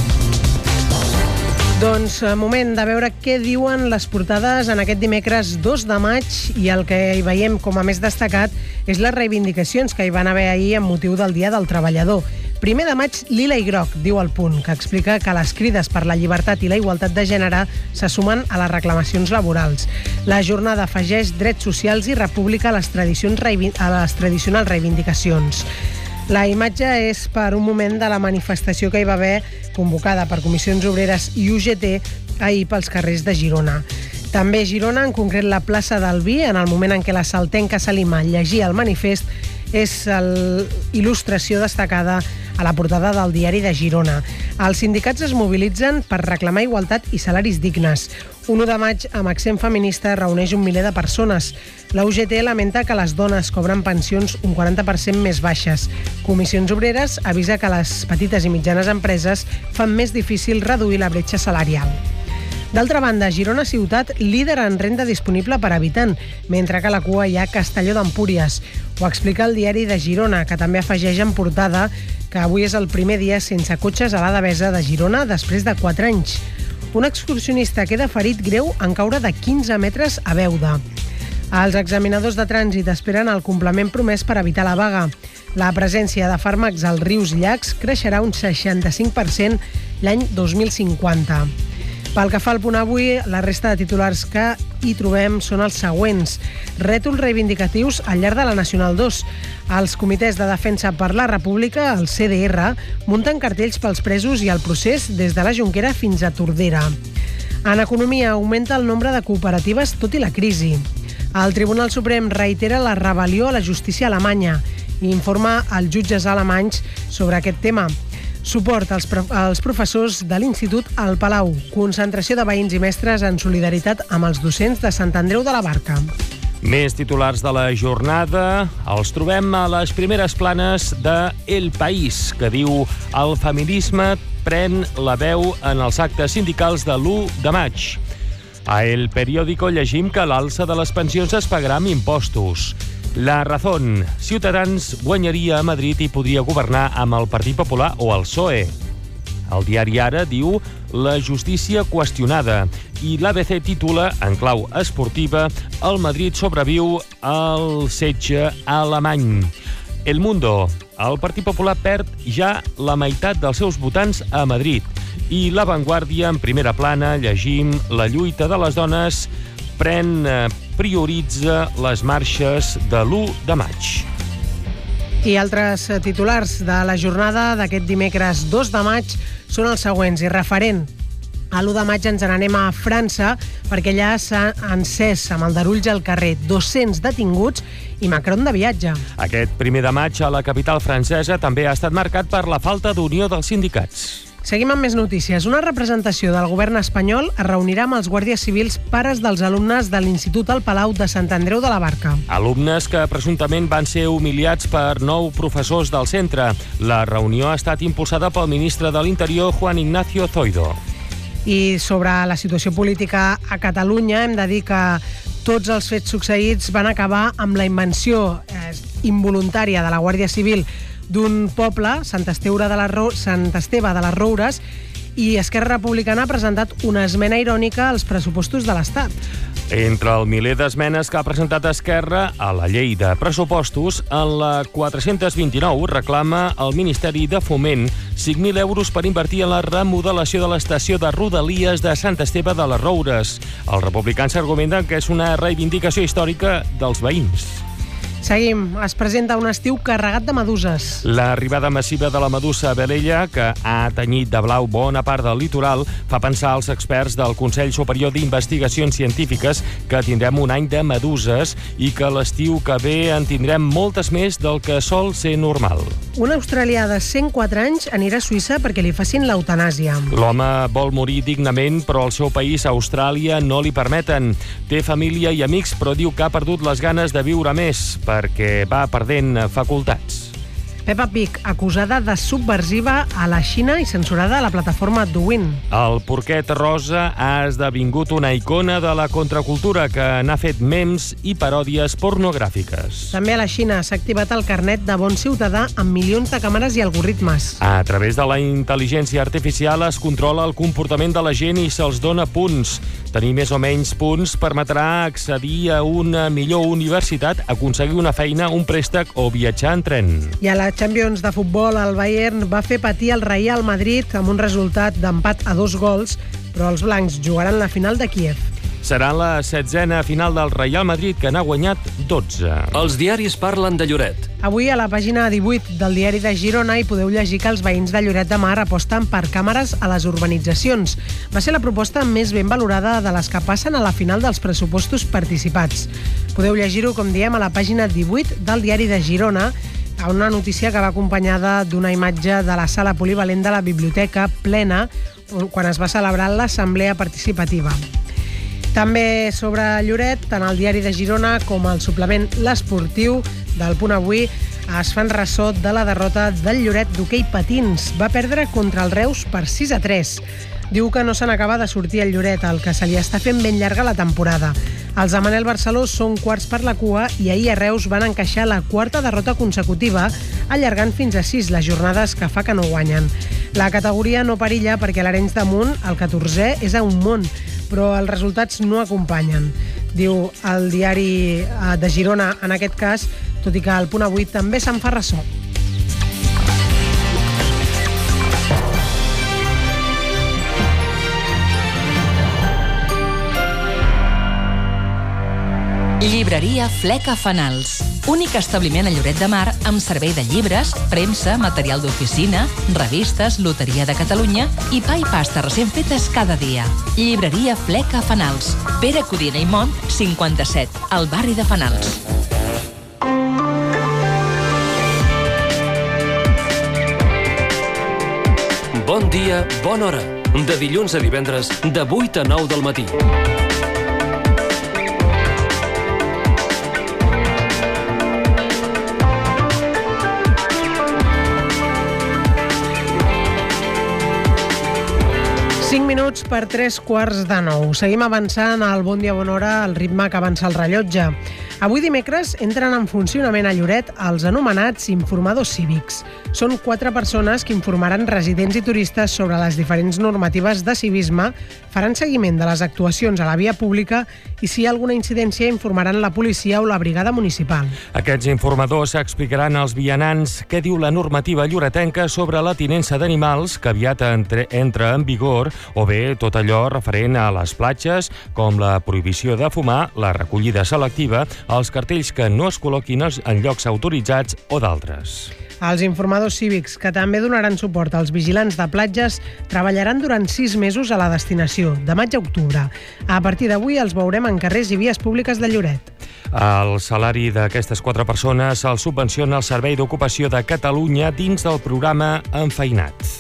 Doncs moment de veure què diuen les portades en aquest dimecres 2 de maig i el que hi veiem com a més destacat és les reivindicacions que hi van haver ahir amb motiu del Dia del Treballador. 1 de maig, lila i groc, diu El Punt, que explica que les crides per la llibertat i la igualtat de gènere se sumen a les reclamacions laborals. La jornada afegeix drets socials i república a les tradicionals reivindicacions. La imatge és per un moment de la manifestació que hi va haver convocada per Comissions Obreres i UGT ahir pels carrers de Girona. També a Girona, en concret la plaça del Vi, en el moment en què la saltenca Salima llegia el manifest, és il·lustració destacada a la portada del Diari de Girona. Els sindicats es mobilitzen per reclamar igualtat i salaris dignes. 1 de maig, amb accent feminista, reuneix 1 miler de persones. La UGT lamenta que les dones cobren pensions un 40% més baixes. Comissions Obreres avisa que les petites i mitjanes empreses fan més difícil reduir la bretxa salarial. D'altra banda, Girona ciutat líder en renda disponible per habitant, mentre que a la cua hi ha Castelló d'Empúries. Ho explica el Diari de Girona, que també afegeix en portada que avui és el primer dia sense cotxes a la Devesa de Girona després de 4 anys. Un excursionista queda ferit greu en caure de 15 metres a Beuda. Els examinadors de trànsit esperen el complement promès per evitar la vaga. La presència de fàrmacs als rius i llacs creixerà un 65% l'any 2050. Pel que fa al punt avui, la resta de titulars que hi trobem són els següents. Rètols reivindicatius al llarg de la Nacional 2. Els comitès de defensa per la República, el CDR, munten cartells pels presos i el procés des de la Jonquera fins a Tordera. En economia, augmenta el nombre de cooperatives tot i la crisi. El Tribunal Suprem reitera la rebel·lió a la justícia alemanya i informa als jutges alemanys sobre aquest tema. Suport als professors de l'Institut al Palau. Concentració de veïns i mestres en solidaritat amb els docents de Sant Andreu de la Barca. Més titulars de la jornada els trobem a les primeres planes de El País, que diu el feminisme pren la veu en els actes sindicals de l'1 de maig. A El Periódico llegim que l'alça de les pensions es pagarà amb impostos. La Razón. Ciutadans guanyaria a Madrid i podria governar amb el Partit Popular o el PSOE. El diari Ara diu la justícia qüestionada i l'ABC titula, en clau esportiva, el Madrid sobreviu al setge alemany. El Mundo. El Partit Popular perd ja la meitat dels seus votants a Madrid. I La Vanguardia, en primera plana, llegim la lluita de les dones prioritza les marxes de l'1 de maig. I altres titulars de la jornada d'aquest dimecres 2 de maig són els següents. I referent a l'1 de maig ens n'anem a França perquè allà s'ha encès amb aldarulls al carrer 200 detinguts i Macron de viatge. Aquest 1 de maig a la capital francesa també ha estat marcat per la falta d'unió dels sindicats. Seguim amb més notícies. Una representació del govern espanyol es reunirà amb els guàrdies civils pares dels alumnes de l'Institut El Palau de Sant Andreu de la Barca. Alumnes que presumptament van ser humiliats per 9 professors del centre. La reunió ha estat impulsada pel ministre de l'Interior, Juan Ignacio Zoido. I sobre la situació política a Catalunya hem de dir que tots els fets succeïts van acabar amb la invenció involuntària de la Guàrdia Civil d'un poble, Sant Esteve de les Roures, i Esquerra Republicana ha presentat una esmena irònica als pressupostos de l'Estat. Entre el miler d'esmenes que ha presentat Esquerra a la llei de pressupostos, en la 429 reclama al Ministeri de Foment 5.000 euros per invertir en la remodelació de l'estació de Rodalies de Sant Esteve de les Roures. Els republicans argumenten que és una reivindicació històrica dels veïns. Seguim. Es presenta un estiu carregat de meduses. L'arribada massiva de la medusa velella, que ha tenyit de blau bona part del litoral, fa pensar als experts del Consell Superior d'Investigacions Científiques que tindrem un any de meduses i que l'estiu que ve en tindrem moltes més del que sol ser normal. Un australià de 104 anys anirà a Suïssa perquè li facin l'eutanàsia. L'home vol morir dignament, però al seu país, Austràlia, no li permeten. Té família i amics, però diu que ha perdut les ganes de viure més perquè va perdent facultats. Peppa Pig, acusada de subversiva a la Xina i censurada a la plataforma Douyin. El porquet rosa ha esdevingut una icona de la contracultura que n'ha fet memes i paròdies pornogràfiques. També a la Xina s'ha activat el carnet de bon ciutadà amb milions de càmeres i algoritmes. A través de la intel·ligència artificial es controla el comportament de la gent i se'ls dona punts. Tenir més o menys punts permetrà accedir a una millor universitat, aconseguir una feina, un préstec o viatjar en tren. I a la Champions de futbol, el Bayern va fer patir el Real Madrid amb un resultat d'empat a 2 gols, però els blancs jugaran la final de Kíev. Serà la 16a final del Real Madrid, que n'ha guanyat 12. Els diaris parlen de Lloret. Avui a la pàgina 18 del diari de Girona hi podeu llegir que els veïns de Lloret de Mar aposten per càmeres a les urbanitzacions. Va ser la proposta més ben valorada de les que passen a la final dels pressupostos participats. Podeu llegir-ho, com diem, a la pàgina 18 del diari de Girona, a una notícia que va acompanyada d'una imatge de la sala polivalent de la biblioteca plena quan es va celebrar l'assemblea participativa. També sobre Lloret, tant el diari de Girona com el suplement L'Esportiu del Punt Avui es fan ressò de la derrota del Lloret d'hoquei patins. Va perdre contra el Reus per 6-3. Diu que no se n'acaba de sortir el Lloret, el que se li està fent ben llarga la temporada. Els de Manel Barceló són quarts per la cua i ahir a Reus van encaixar la 4ª derrota consecutiva, allargant fins a 6 les jornades que fa que no guanyen. La categoria no perilla perquè l'Arenys de Munt, el 14è, és a un món, però els resultats no acompanyen. Diu el diari de Girona en aquest cas, tot i que el Punt Avui també se'n fa ressò. Llibreria Fleca Fanals. Únic establiment a Lloret de Mar amb servei de llibres, premsa, material d'oficina, revistes, loteria de Catalunya i pa i pasta recent fetes cada dia. Llibreria Fleca Fanals. Pere Codina i Mont, 57, al barri de Fanals. Bon dia, bona hora. De dilluns a divendres, de 8 a 9 del matí. minuts per 8:45. Seguim avançant al Bon Dia Bona Hora al ritme que avança el rellotge. Avui dimecres entren en funcionament a Lloret els anomenats informadors cívics. Són 4 persones que informaran residents i turistes sobre les diferents normatives de civisme, faran seguiment de les actuacions a la via pública i si hi ha alguna incidència informaran la policia o la brigada municipal. Aquests informadors explicaran als vianants què diu la normativa lloretenca sobre la tinença d'animals que aviat entra en vigor, o bé tot allò referent a les platges, com la prohibició de fumar, la recollida selectiva, els cartells que no es col·loquin en llocs autoritzats o d'altres. Els informadors cívics, que també donaran suport als vigilants de platges, treballaran durant 6 mesos a la destinació, de maig a octubre. A partir d'avui els veurem en carrers i vies públiques de Lloret. El salari d'aquestes 4 persones el subvenciona el Servei d'Ocupació de Catalunya dins del programa Enfeinat.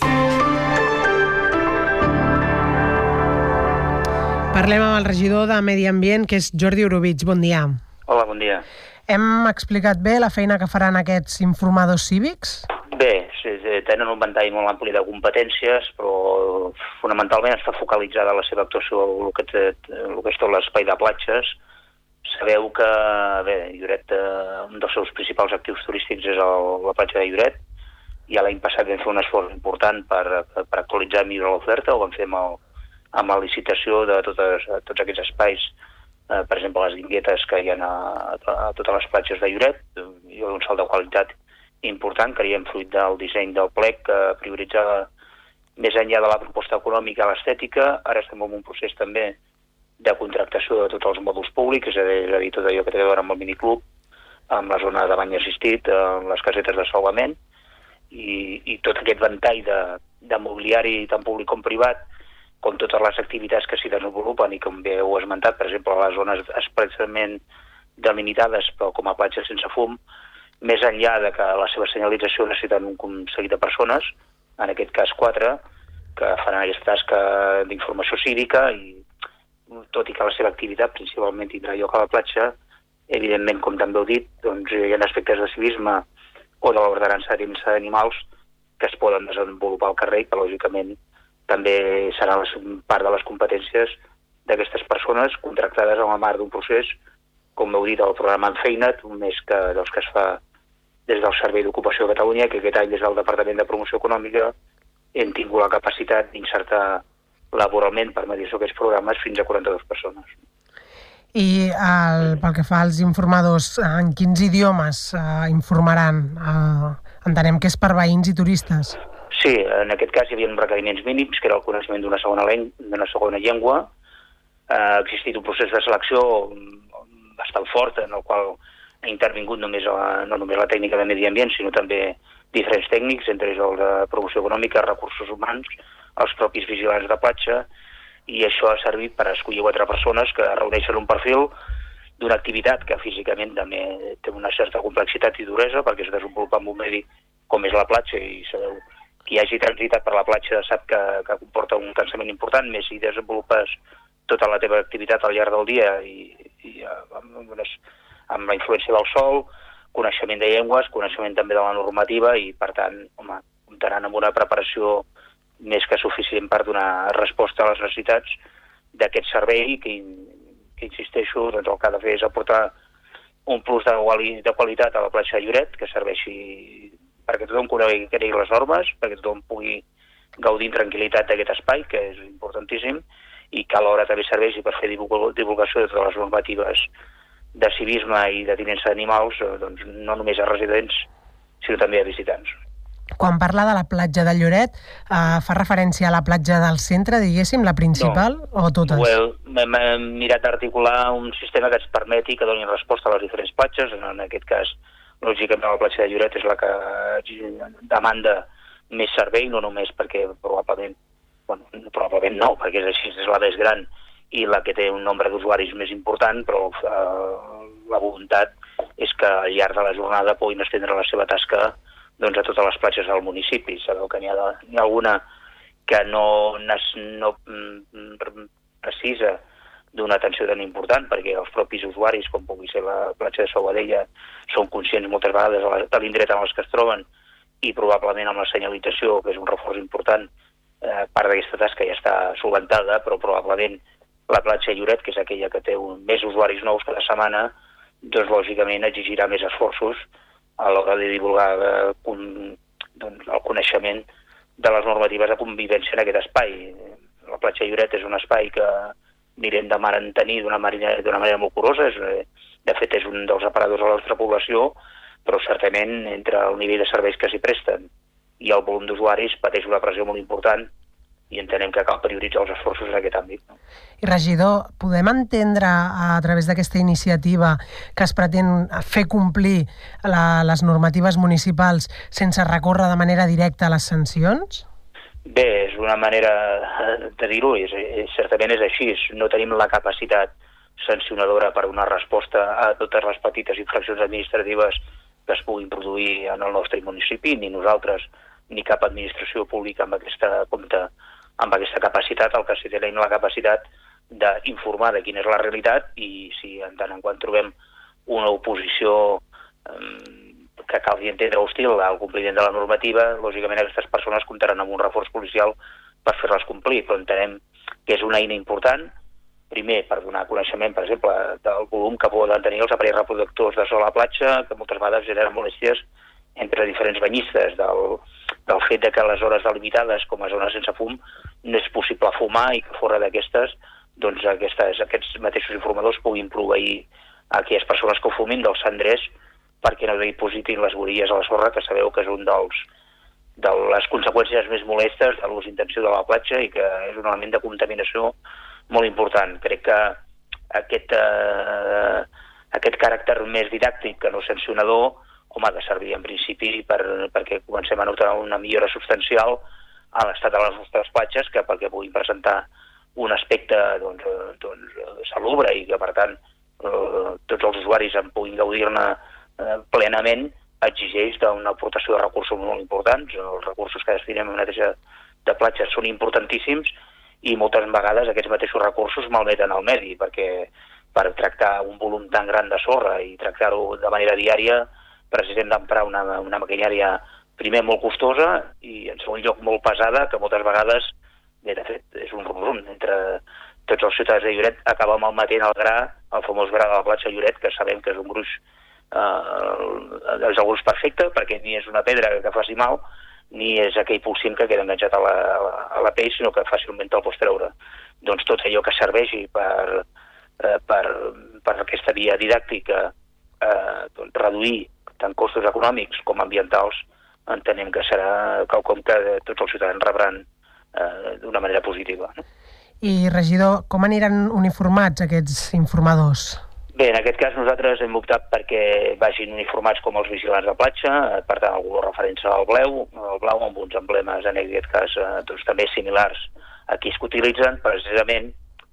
Parlem amb el regidor de Medi Ambient, que és Jordi Orobitg. Bon dia. Hola, bon dia. Hem explicat bé la feina que faran aquests informadors cívics? Bé, tenen un ventall molt ampli de competències, però fonamentalment està focalitzada la seva actuació el que és tot l'espai de platges. Sabeu que, bé, Lloret, un dels seus principals actius turístics és la platja de Lloret. Ja l'any passat vam fer un esforç important per actualitzar i millorar l'oferta, ho vam fer amb la licitació de tots aquests espais, per exemple, les guinguetes que hi ha a totes les platges de Lloret, i un salt de qualitat important, creiem, fruit del disseny del plec, que prioritzava més enllà de la proposta econòmica l'estètica. Ara estem en un procés també de contractació de tots els mòduls públics, és a dir, tot allò que té a veure amb el miniclub, amb la zona de bany assistit, amb les casetes de salvament, i tot aquest ventall de mobiliari, tant públic com privat, com totes les activitats que s'hi desenvolupen i com bé heu esmentat, per exemple, les zones expressament delimitades però com a platges sense fum, més enllà de que la seva senyalització necessiten un seguit de persones, en aquest cas 4, que faran aquesta tasca d'informació cívica i tot i que la seva activitat principalment tindrà lloc a la platja, evidentment, com també heu dit, doncs hi ha aspectes de civisme o de l'ordenança d'animals que es poden desenvolupar al carrer i que, lògicament, també serà part de les competències d'aquestes persones contractades en el marc d'un procés, com heu dit, el programa Enfeinat, un mes que es fa des del Servei d'Ocupació de Catalunya, que aquest any des del Departament de Promoció Econòmica hem tingut la capacitat d'insertar laboralment per mediació d'aquests programes fins a 42 persones. I pel que fa als informadors, en quins idiomes informaran? Entenem que és per veïns i turistes. Sí, en aquest cas hi havia requeriments mínims, que era el coneixement d'una segona llengua. Ha existit un procés de selecció bastant fort, en el qual ha intervingut no només la tècnica de medi ambient, sinó també diferents tècnics, entre ells el de promoció econòmica, recursos humans, els propis vigilants de platja, i això ha servit per escollir 4 persones que reuneixen un perfil d'una activitat que físicament també té una certa complexitat i duresa, perquè es desenvolupa en un medi com és la platja, i sabeu, qui hagi transitat per la platja sap que comporta un cansament important, més si desenvolupes tota la teva activitat al llarg del dia i amb la influència del sol, coneixement de llengües, coneixement també de la normativa i, per tant, comptaran amb una preparació més que suficient per donar resposta a les necessitats d'aquest servei que insisteixo, doncs el que ha de fer és aportar un plus de qualitat a la platja de Lloret, que serveixi perquè tothom conegui les normes, perquè tothom pugui gaudir en tranquil·litat d'aquest espai, que és importantíssim, i que alhora també serveixi per fer divulgació de totes les normatives de civisme i de tinença d'animals, doncs no només a residents, sinó també a visitants. Quan parla de la platja de Lloret, fa referència a la platja del centre, diguéssim, la principal, o totes? Hem mirat d'articular un sistema que ens permeti que doni resposta a les diferents platges. En aquest cas, lògicament, la platja de Lloret és la que demanda més servei, no només perquè probablement no, perquè és així, és la més gran i la que té un nombre d'usuaris més important, però la voluntat és que al llarg de la jornada puguin estendre la seva tasca a totes les platges del municipi. Sabeu que n'hi ha alguna que no precisa d'una atenció tan important, perquè els propis usuaris, com pugui ser la platja de Salvadella, són conscients moltes vegades de l'indret en els que es troben i probablement amb la senyalització, que és un reforç important, part d'aquesta tasca ja està solventada, però probablement la platja Lloret, que és aquella que té més usuaris nous cada setmana, doncs lògicament exigirà més esforços a l'hora de divulgar el coneixement de les normatives de convivència en aquest espai. La platja Lloret és un espai que anirem de mantenir d'una manera molt curosa, de fet és un dels aparadors de la nostra població, però certament entre el nivell de serveis que s'hi presten i el volum d'usuaris pateix una pressió molt important i entenem que cal prioritzar els esforços en aquest àmbit. I regidor, podem entendre a través d'aquesta iniciativa que es pretén fer complir les normatives municipals sense recórrer de manera directa a les sancions? Bé, és una manera de dir-ho, certament és així. No tenim la capacitat sancionadora per donar resposta a totes les petites infraccions administratives que es puguin produir en el nostre municipi, ni nosaltres ni cap administració pública amb aquesta capacitat. El que sí tenim la capacitat d'informar de quina és la realitat i si en tant en quant trobem una oposició que calgui entendre hostil al compliment de la normativa, lògicament aquestes persones comptaran amb un reforç policial per fer-les complir, però entenem que és una eina important, primer per donar coneixement, per exemple, del volum que poden tenir els aparells reproductors de sol a la platja, que moltes vegades generen molèsties entre diferents banyistes, del fet que a les hores delimitades com a zones sense fum no és possible fumar i que fora d'aquestes doncs aquests mateixos informadors puguin proveir a aquelles persones que ho fumin dels cendrers perquè no dipositin les borilles a la sorra, que sabeu que és un de les conseqüències més molestes de l'ús intensiu de la platja i que és un element de contaminació molt important. Crec que aquest caràcter més didàctic que no sancionador ha de servir en principi perquè comencem a notar una millora substancial a l'estat de les nostres platges, que perquè puguin presentar un aspecte salubre i que per tant tots els usuaris en puguin gaudir-ne plenament, exigeix una aportació de recursos molt importants. Els recursos que destinem a neteja de platges són importantíssims i moltes vegades aquests mateixos recursos malmeten el medi, perquè per tractar un volum tan gran de sorra i tractar-ho de manera diària precisament d'emprar una maquinària primer molt costosa i en segon lloc molt pesada, que moltes vegades, de fet, és un rum-rum entre tots els ciutadans de Lloret, acaba malmetent el gra, el famós gra de la platja Lloret, que sabem que és un gruix és el gruix perfecte, perquè ni és una pedra que faci mal, ni és aquell polsim que queda enganxat a la pell, sinó que fàcilment te'l pots treure. Doncs tot allò que serveixi per aquesta via didàctica reduir tant costos econòmics com ambientals, entenem que serà quelcom que tots els ciutadans rebran d'una manera positiva. I, regidor, com aniran uniformats aquests informadors? Bé, en aquest cas nosaltres hem optat perquè vagin uniformats com els vigilants de platja, per tant, el color referència al blau amb uns emblemes, en aquest cas, també similars a aquells que utilitzen, precisament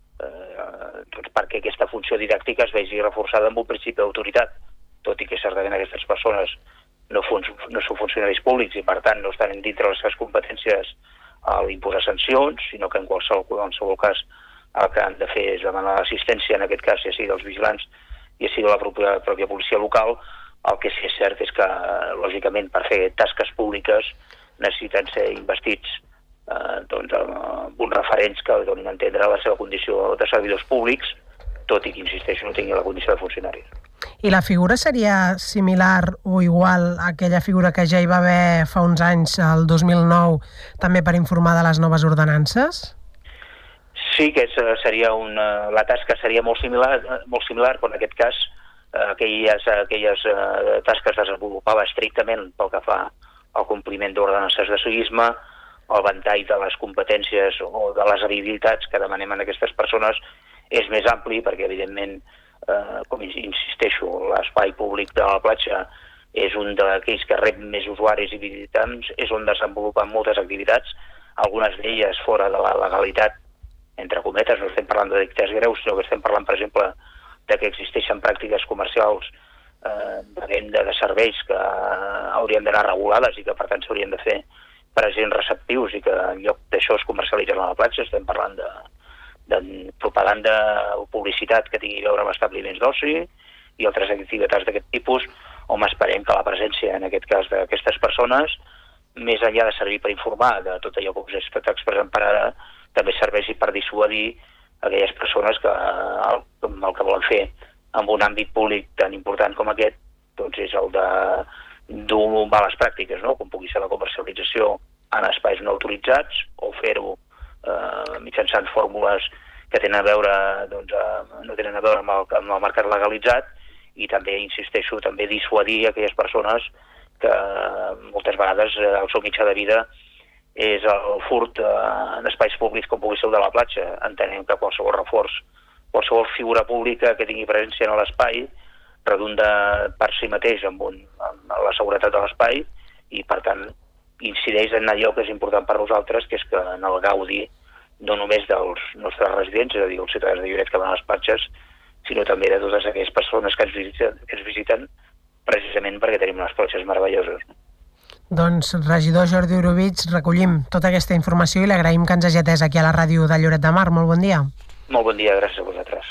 perquè aquesta funció didàctica es vegi reforçada amb un principi d'autoritat, tot i que certament aquestes persones no són funcionaris públics i per tant no estan dintre les seves competències a imposar sancions, sinó que en qualsevol cas el que han de fer és demanar l'assistència, en aquest cas, ja sigui dels vigilants i ja sigui de la pròpia policia local. El que sí és cert és que, lògicament, per fer tasques públiques necessiten ser investits amb uns referents que donin a entendre la seva condició de servidors públics, tot i que, insisteixo, no tingui la condició de funcionaris. I la figura seria similar o igual a aquella figura que ja hi va haver fa uns anys, el 2009, també per informar de les noves ordenances? Sí que la tasca seria molt similar, però en aquest cas aquelles tasques desenvolupava estrictament pel que fa al compliment d'ordenances de seguisme, el ventall de les competències o de les habilitats que demanem a aquestes persones és més ampli perquè, evidentment, com insisteixo, l'espai públic de la platja és un d'aquells que rep més usuaris i visitants, és on desenvolupen moltes activitats, algunes d'elles fora de la legalitat, entre cometes, no estem parlant de delictes greus, sinó que estem parlant, per exemple, de que existeixen pràctiques comercials de venda de serveis que haurien d'anar regulades i que, per tant, s'haurien de fer per agents receptius i que en lloc d'això es comercialitzen a la platja. Estem parlant de propaganda o publicitat que tingui a veure amb establiments d'oci i altres activitats d'aquest tipus, on esperem que la presència, en aquest cas, d'aquestes persones més enllà de servir per informar de tot allò que us he estat expressant per ara, també serveixi per dissuadir aquelles persones que el que volen fer en un àmbit públic tan important com aquest, doncs és el de dur males pràctiques, no? Com pugui ser la comercialització en espais no autoritzats o fer-ho mitjançant fórmules que tenen a veure, doncs, no tenen a veure amb el mercat legalitzat, i també, insisteixo, també dissuadir aquelles persones que moltes vegades el seu mitjà de vida és el furt en espais públics com pugui ser el de la platja. Entenem que qualsevol reforç, qualsevol figura pública que tingui presència en l'espai redunda per si mateix en la seguretat de l'espai i, per tant, incideix en allò que és important per nosaltres, que és que en el gaudi no només dels nostres residents, és a dir, els ciutadans de Lloret que van a les platges, sinó també de totes aquelles persones que ens visiten precisament perquè tenim unes platges meravelloses. Doncs, regidor Jordi Orobitg, recollim tota aquesta informació i l'agraïm que ens hagi atès aquí a la ràdio de Lloret de Mar. Molt bon dia. Molt bon dia, gràcies a vosaltres.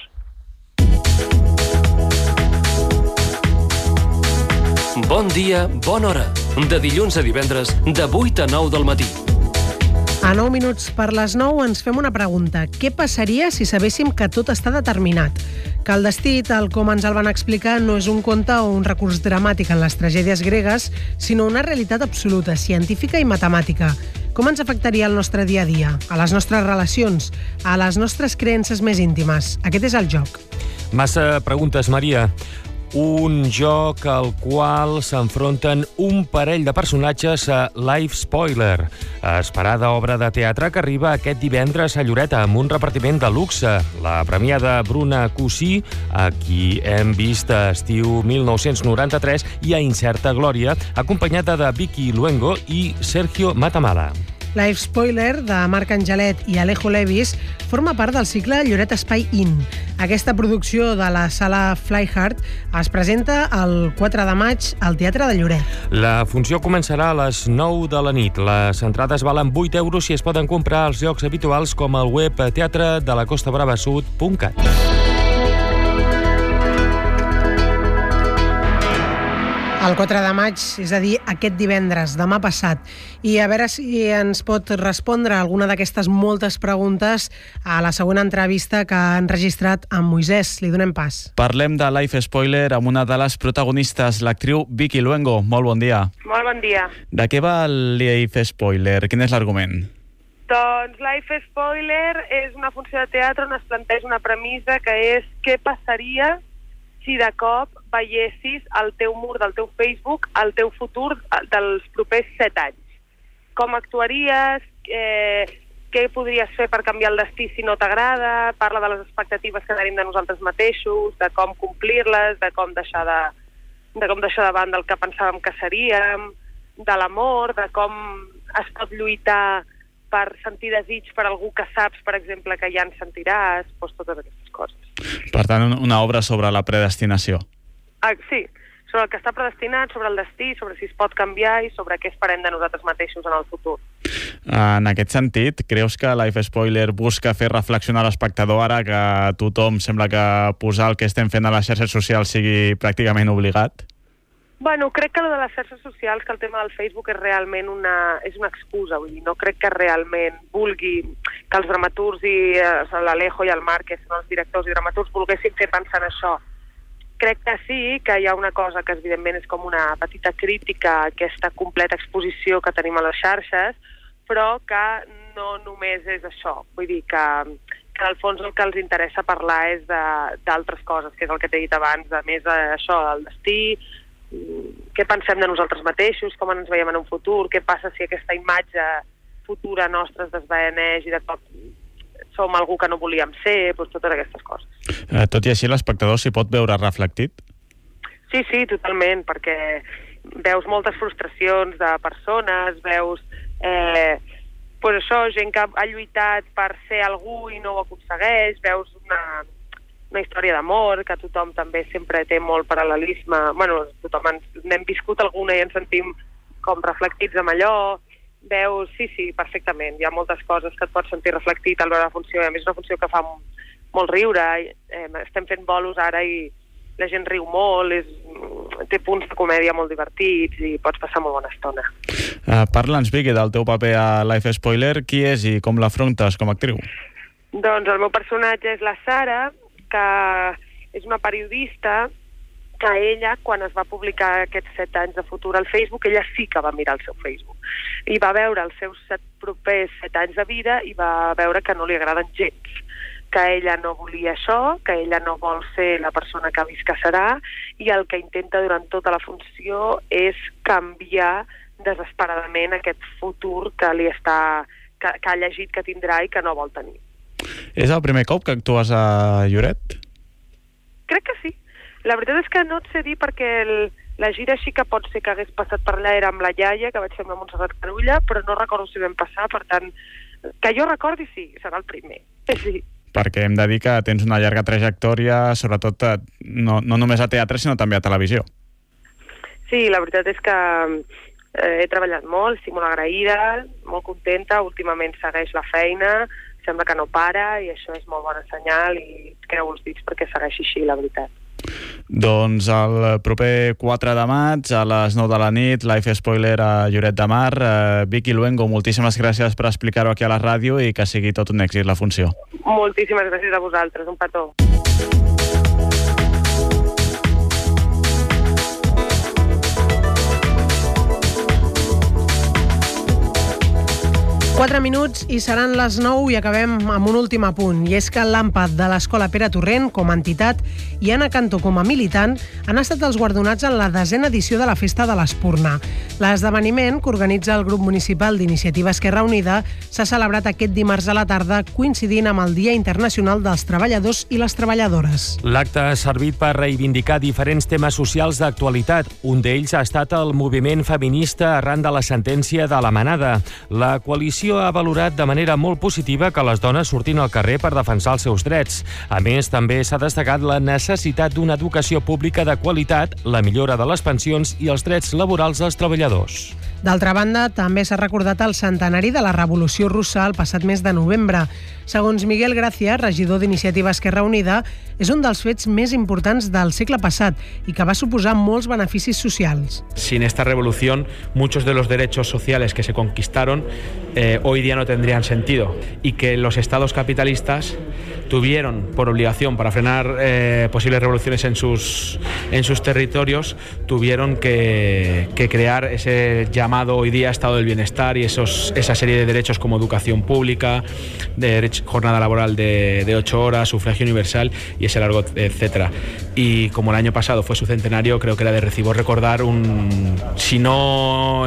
Bon dia, bona hora. De dilluns a divendres, de 8 a 9 del matí. A 9 minuts per les 9 ens fem una pregunta. Què passaria si sabéssim que tot està determinat? Que el destí, tal com ens el van explicar, no és un conte o un recurs dramàtic en les tragèdies gregues, sinó una realitat absoluta, científica i matemàtica. Com ens afectaria el nostre dia a dia, a les nostres relacions, a les nostres creences més íntimes? Aquest és el joc. Massa preguntes, Maria. Un joc al qual s'enfronten un parell de personatges a Life Spoiler, esperada obra de teatre que arriba aquest divendres a Lloret amb un repartiment de luxe. La premiada Bruna Cusí, a qui hem vist a estiu 1993, i a Incerta Glòria, acompanyada de Vicky Luengo i Sergio Matamala. Life Spoiler, de Marc Angelet i Alejo Levis, forma part del cicle Lloret Espai In. Aquesta producció de la sala Flyhard es presenta el 4 de maig al Teatre de Lloret. La funció començarà a les 9 de la nit. Les entrades valen 8 euros i es poden comprar als llocs habituals com el web teatredelacostabravasud.cat. El 4 de maig, és a dir, aquest divendres, demà passat. I a veure si ens pot respondre alguna d'aquestes moltes preguntes a la següent entrevista que han registrat amb Moisès. Li donem pas. Parlem de Life Spoiler amb una de les protagonistes, l'actriu Vicky Luengo. Molt bon dia. Molt bon dia. De què va el Life Spoiler? Quin és l'argument? Doncs Life Spoiler és una funció de teatre on es planteja una premissa que és què passaria si de cop veiessis al teu mur del teu Facebook el teu futur dels propers 7 anys. Com actuaries? Què podries fer per canviar el destí si no t'agrada? Parla de les expectatives que tenim de nosaltres mateixos, de com complir-les, de com deixar de banda el que pensàvem que seríem, de l'amor, de com es pot lluitar per sentir desig per algú que saps, per exemple, que ja en sentiràs, doncs totes aquestes coses. Per tant, una obra sobre la predestinació. Sí, sobre el que està predestinat, sobre el destí, sobre si es pot canviar i sobre què esperem de nosaltres mateixos en el futur. En aquest sentit, creus que Life Spoiler busca fer reflexionar l'espectador ara que tothom sembla que posar el que estem fent a les xarxes socials sigui pràcticament obligat? Bueno, crec que lo de les xarxes socials, que el tema del Facebook és realment una excusa, vull dir, no crec que realment vulgui que els dramaturgs i l'Alejo i el Marc, que són els directors i dramaturgs, volguessin fer pensar en això. Crec que sí, que hi ha una cosa que evidentment és com una petita crítica a aquesta completa exposició que tenim a les xarxes, però que no només és això. Vull dir que en el fons el que els interessa parlar és d'altres coses, que és el que t'he dit abans, a més d'això, del destí, què pensem de nosaltres mateixos, com ens veiem en un futur, què passa si aquesta imatge futura nostra es desvaneix i de cop som algú que no volíem ser, doncs totes aquestes coses. Tot i així, l'espectador s'hi pot veure reflectit? Sí, totalment, perquè veus moltes frustracions de persones, veus això, gent que ha lluitat per ser algú i no ho aconsegueix, veus una història d'amor, que tothom també sempre té molt paral·lelisme. Bueno, tothom n'hem viscut alguna i ens sentim com reflectits amb allò. Veus, sí, perfectament. Hi ha moltes coses que et pots sentir reflectit al veure la funció. A més, és una funció que fa molt riure. Estem fent bolos ara i la gent riu molt. té punts de comèdia molt divertits i pots passar molt bona estona. Parla'ns, Vicky, del teu paper a Life Spoiler. Qui és i com l'afrontes com a actriu? Doncs el meu personatge és la Sara, que és una periodista que ella, quan es va publicar aquests 7 anys de futur al Facebook, ella sí que va mirar el seu Facebook. I va veure els seus propers 7 anys de vida i va veure que no li agraden gens, que ella no volia això, que ella no vol ser la persona que ha vist que serà, i el que intenta durant tota la funció és canviar desesperadament aquest futur que li està, que ha llegit que tindrà i que no vol tenir. És el primer cop que actues a Lloret? Crec que sí. La veritat és que no et sé dir perquè la gira sí que pot ser que hagués passat per allà, era amb la iaia, que vaig fer amb la Montserrat Carulla, però no recordo si vam passar, per tant, que jo recordi sí, serà el primer. Sí. Perquè hem de dir que tens una llarga trajectòria, sobretot no només a teatre, sinó també a televisió. Sí, la veritat és que he treballat molt, estic molt agraïda, molt contenta, últimament segueix la feina, sembla que no para i això és molt bona senyal i creu els dits perquè segueixi així, la veritat. Doncs el proper 4 de maig a les 9 de la nit, Life Spoiler a Lloret de Mar. Vicky Luengo, moltíssimes gràcies per explicar-ho aquí a la ràdio i que sigui tot un èxit la funció. Moltíssimes gràcies a vosaltres, un petó. Quatre minuts i seran les 9 i acabem amb un últim apunt. I és que l'AMPAT de l'Escola Pere Torrent, com a entitat, i Anna Cantó, com a militant, han estat els guardonats en la 10ª edició de la Festa de l'Espurna. L'esdeveniment, que organitza el grup municipal d'Iniciativa Esquerra Unida, s'ha celebrat aquest dimarts a la tarda, coincidint amb el Dia Internacional dels Treballadors i les Treballadores. L'acte ha servit per reivindicar diferents temes socials d'actualitat. Un d'ells ha estat el moviment feminista arran de la sentència de la Manada. La coalició ha valorat de manera molt positiva que les dones surtin al carrer per defensar els seus drets. A més, també s'ha destacat la necessitat d'una educació pública de qualitat, la millora de les pensions i els drets laborals dels treballadors. D'altra banda, també s'ha recordat el centenari de la Revolució Russa el passat mes de novembre. Segons Miguel Gracia, regidor d'Iniciativa Esquerra Unida, és un dels fets més importants del segle passat i que va suposar molts beneficis socials. Sin esta revolución, muchos de los derechos sociales que se conquistaron hoy día no tendrían sentido y que los estados capitalistas tuvieron por obligación para frenar posibles revoluciones en sus territorios, tuvieron que crear ese llamado hoy día estado del bienestar y esa serie de derechos como educación pública, jornada laboral de 8 horas, sufragio universal y ese largo etcétera. Y como el año pasado fue su centenario, creo que era de recibo recordar si no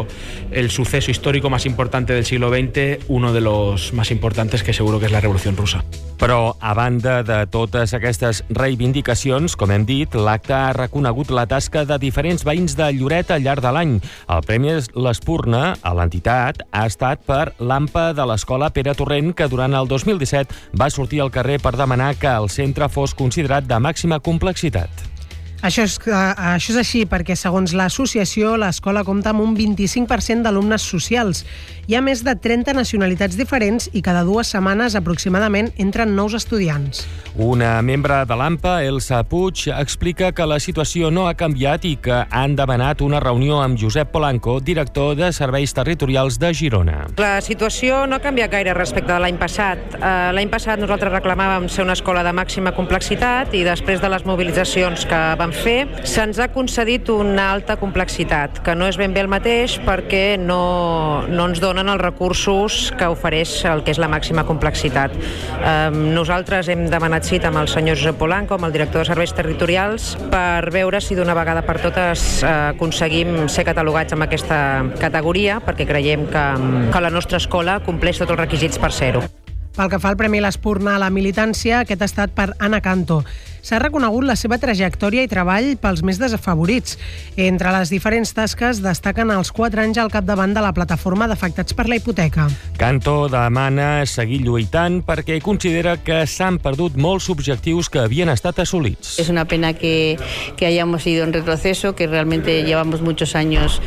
el suceso histórico más importante del siglo XX, uno de los más importantes que seguro que és la Revolució Russa. Però, a banda de totes aquestes reivindicacions, com hem dit, l'acte ha reconegut la tasca de diferents veïns de Lloret al llarg de l'any. El Premi l'Espurna, a l'entitat, ha estat per l'AMPA de l'Escola Pere Torrent, que durant el 2017 va sortir al carrer per demanar que el centre fos considerat de màxima complexitat. Això és així perquè, segons l'associació, l'escola compta amb un 25% d'alumnes socials. Hi ha més de 30 nacionalitats diferents i cada 2 setmanes aproximadament entren nous estudiants. Una membre de l'AMPA, Elsa Puig, explica que la situació no ha canviat i que han demanat una reunió amb Josep Polanco, director de Serveis Territorials de Girona. La situació no ha canviat gaire respecte de l'any passat. L'any passat nosaltres reclamàvem ser una escola de màxima complexitat i després de les mobilitzacions que vam fer, se'ns ha concedit una alta complexitat, que no és ben bé el mateix perquè no ens donen els recursos que ofereix el que és la màxima complexitat. Nosaltres hem demanat cita amb el senyor Josep Polanco, amb el director de Serveis Territorials, per veure si d'una vegada per totes aconseguim ser catalogats amb aquesta categoria, perquè creiem que la nostra escola compleix tots els requisits per ser-ho. Pel que fa al Premi l'Espurna a la militància, aquest ha estat per Anna Cantó. S'ha reconegut la seva trajectòria i treball pels més desafavorits. Entre les diferents tasques destaquen els 4 anys al capdavant de la plataforma d'afectats per la hipoteca. Cantó demana seguir lluitant perquè considera que s'han perdut molts objectius que havien estat assolits. Es una pena que hayamos ido en retroceso, que realmente llevamos muchos años,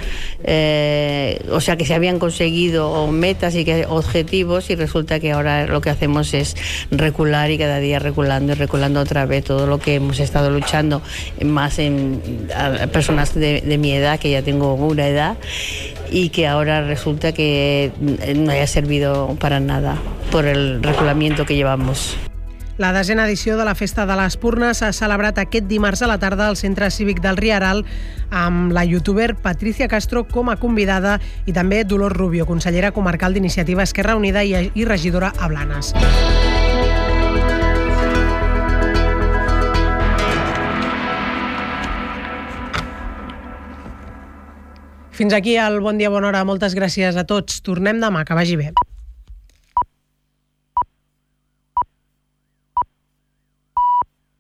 que se habían conseguido metas y objetivos y resulta que ahora lo que hacemos es recular y cada día reculando y reculando otra vez todo lo que hemos estado luchando, más en personas de mi edad, que ya tengo una edad, y que ahora resulta que no haya servido para nada por el regulamiento que llevamos. La 10ª edició de la Festa de l'Espurna s'ha celebrat aquest dimarts a la tarda al Centre Cívic del Rieral amb la youtuber Patricia Castro com a convidada i també Dolors Rubio, consellera comarcal d'Iniciativa Esquerra Unida i regidora a Blanes. Fins aquí el Bon Dia, Bona Hora. Moltes gràcies a tots. Tornem demà. Que vagi bé.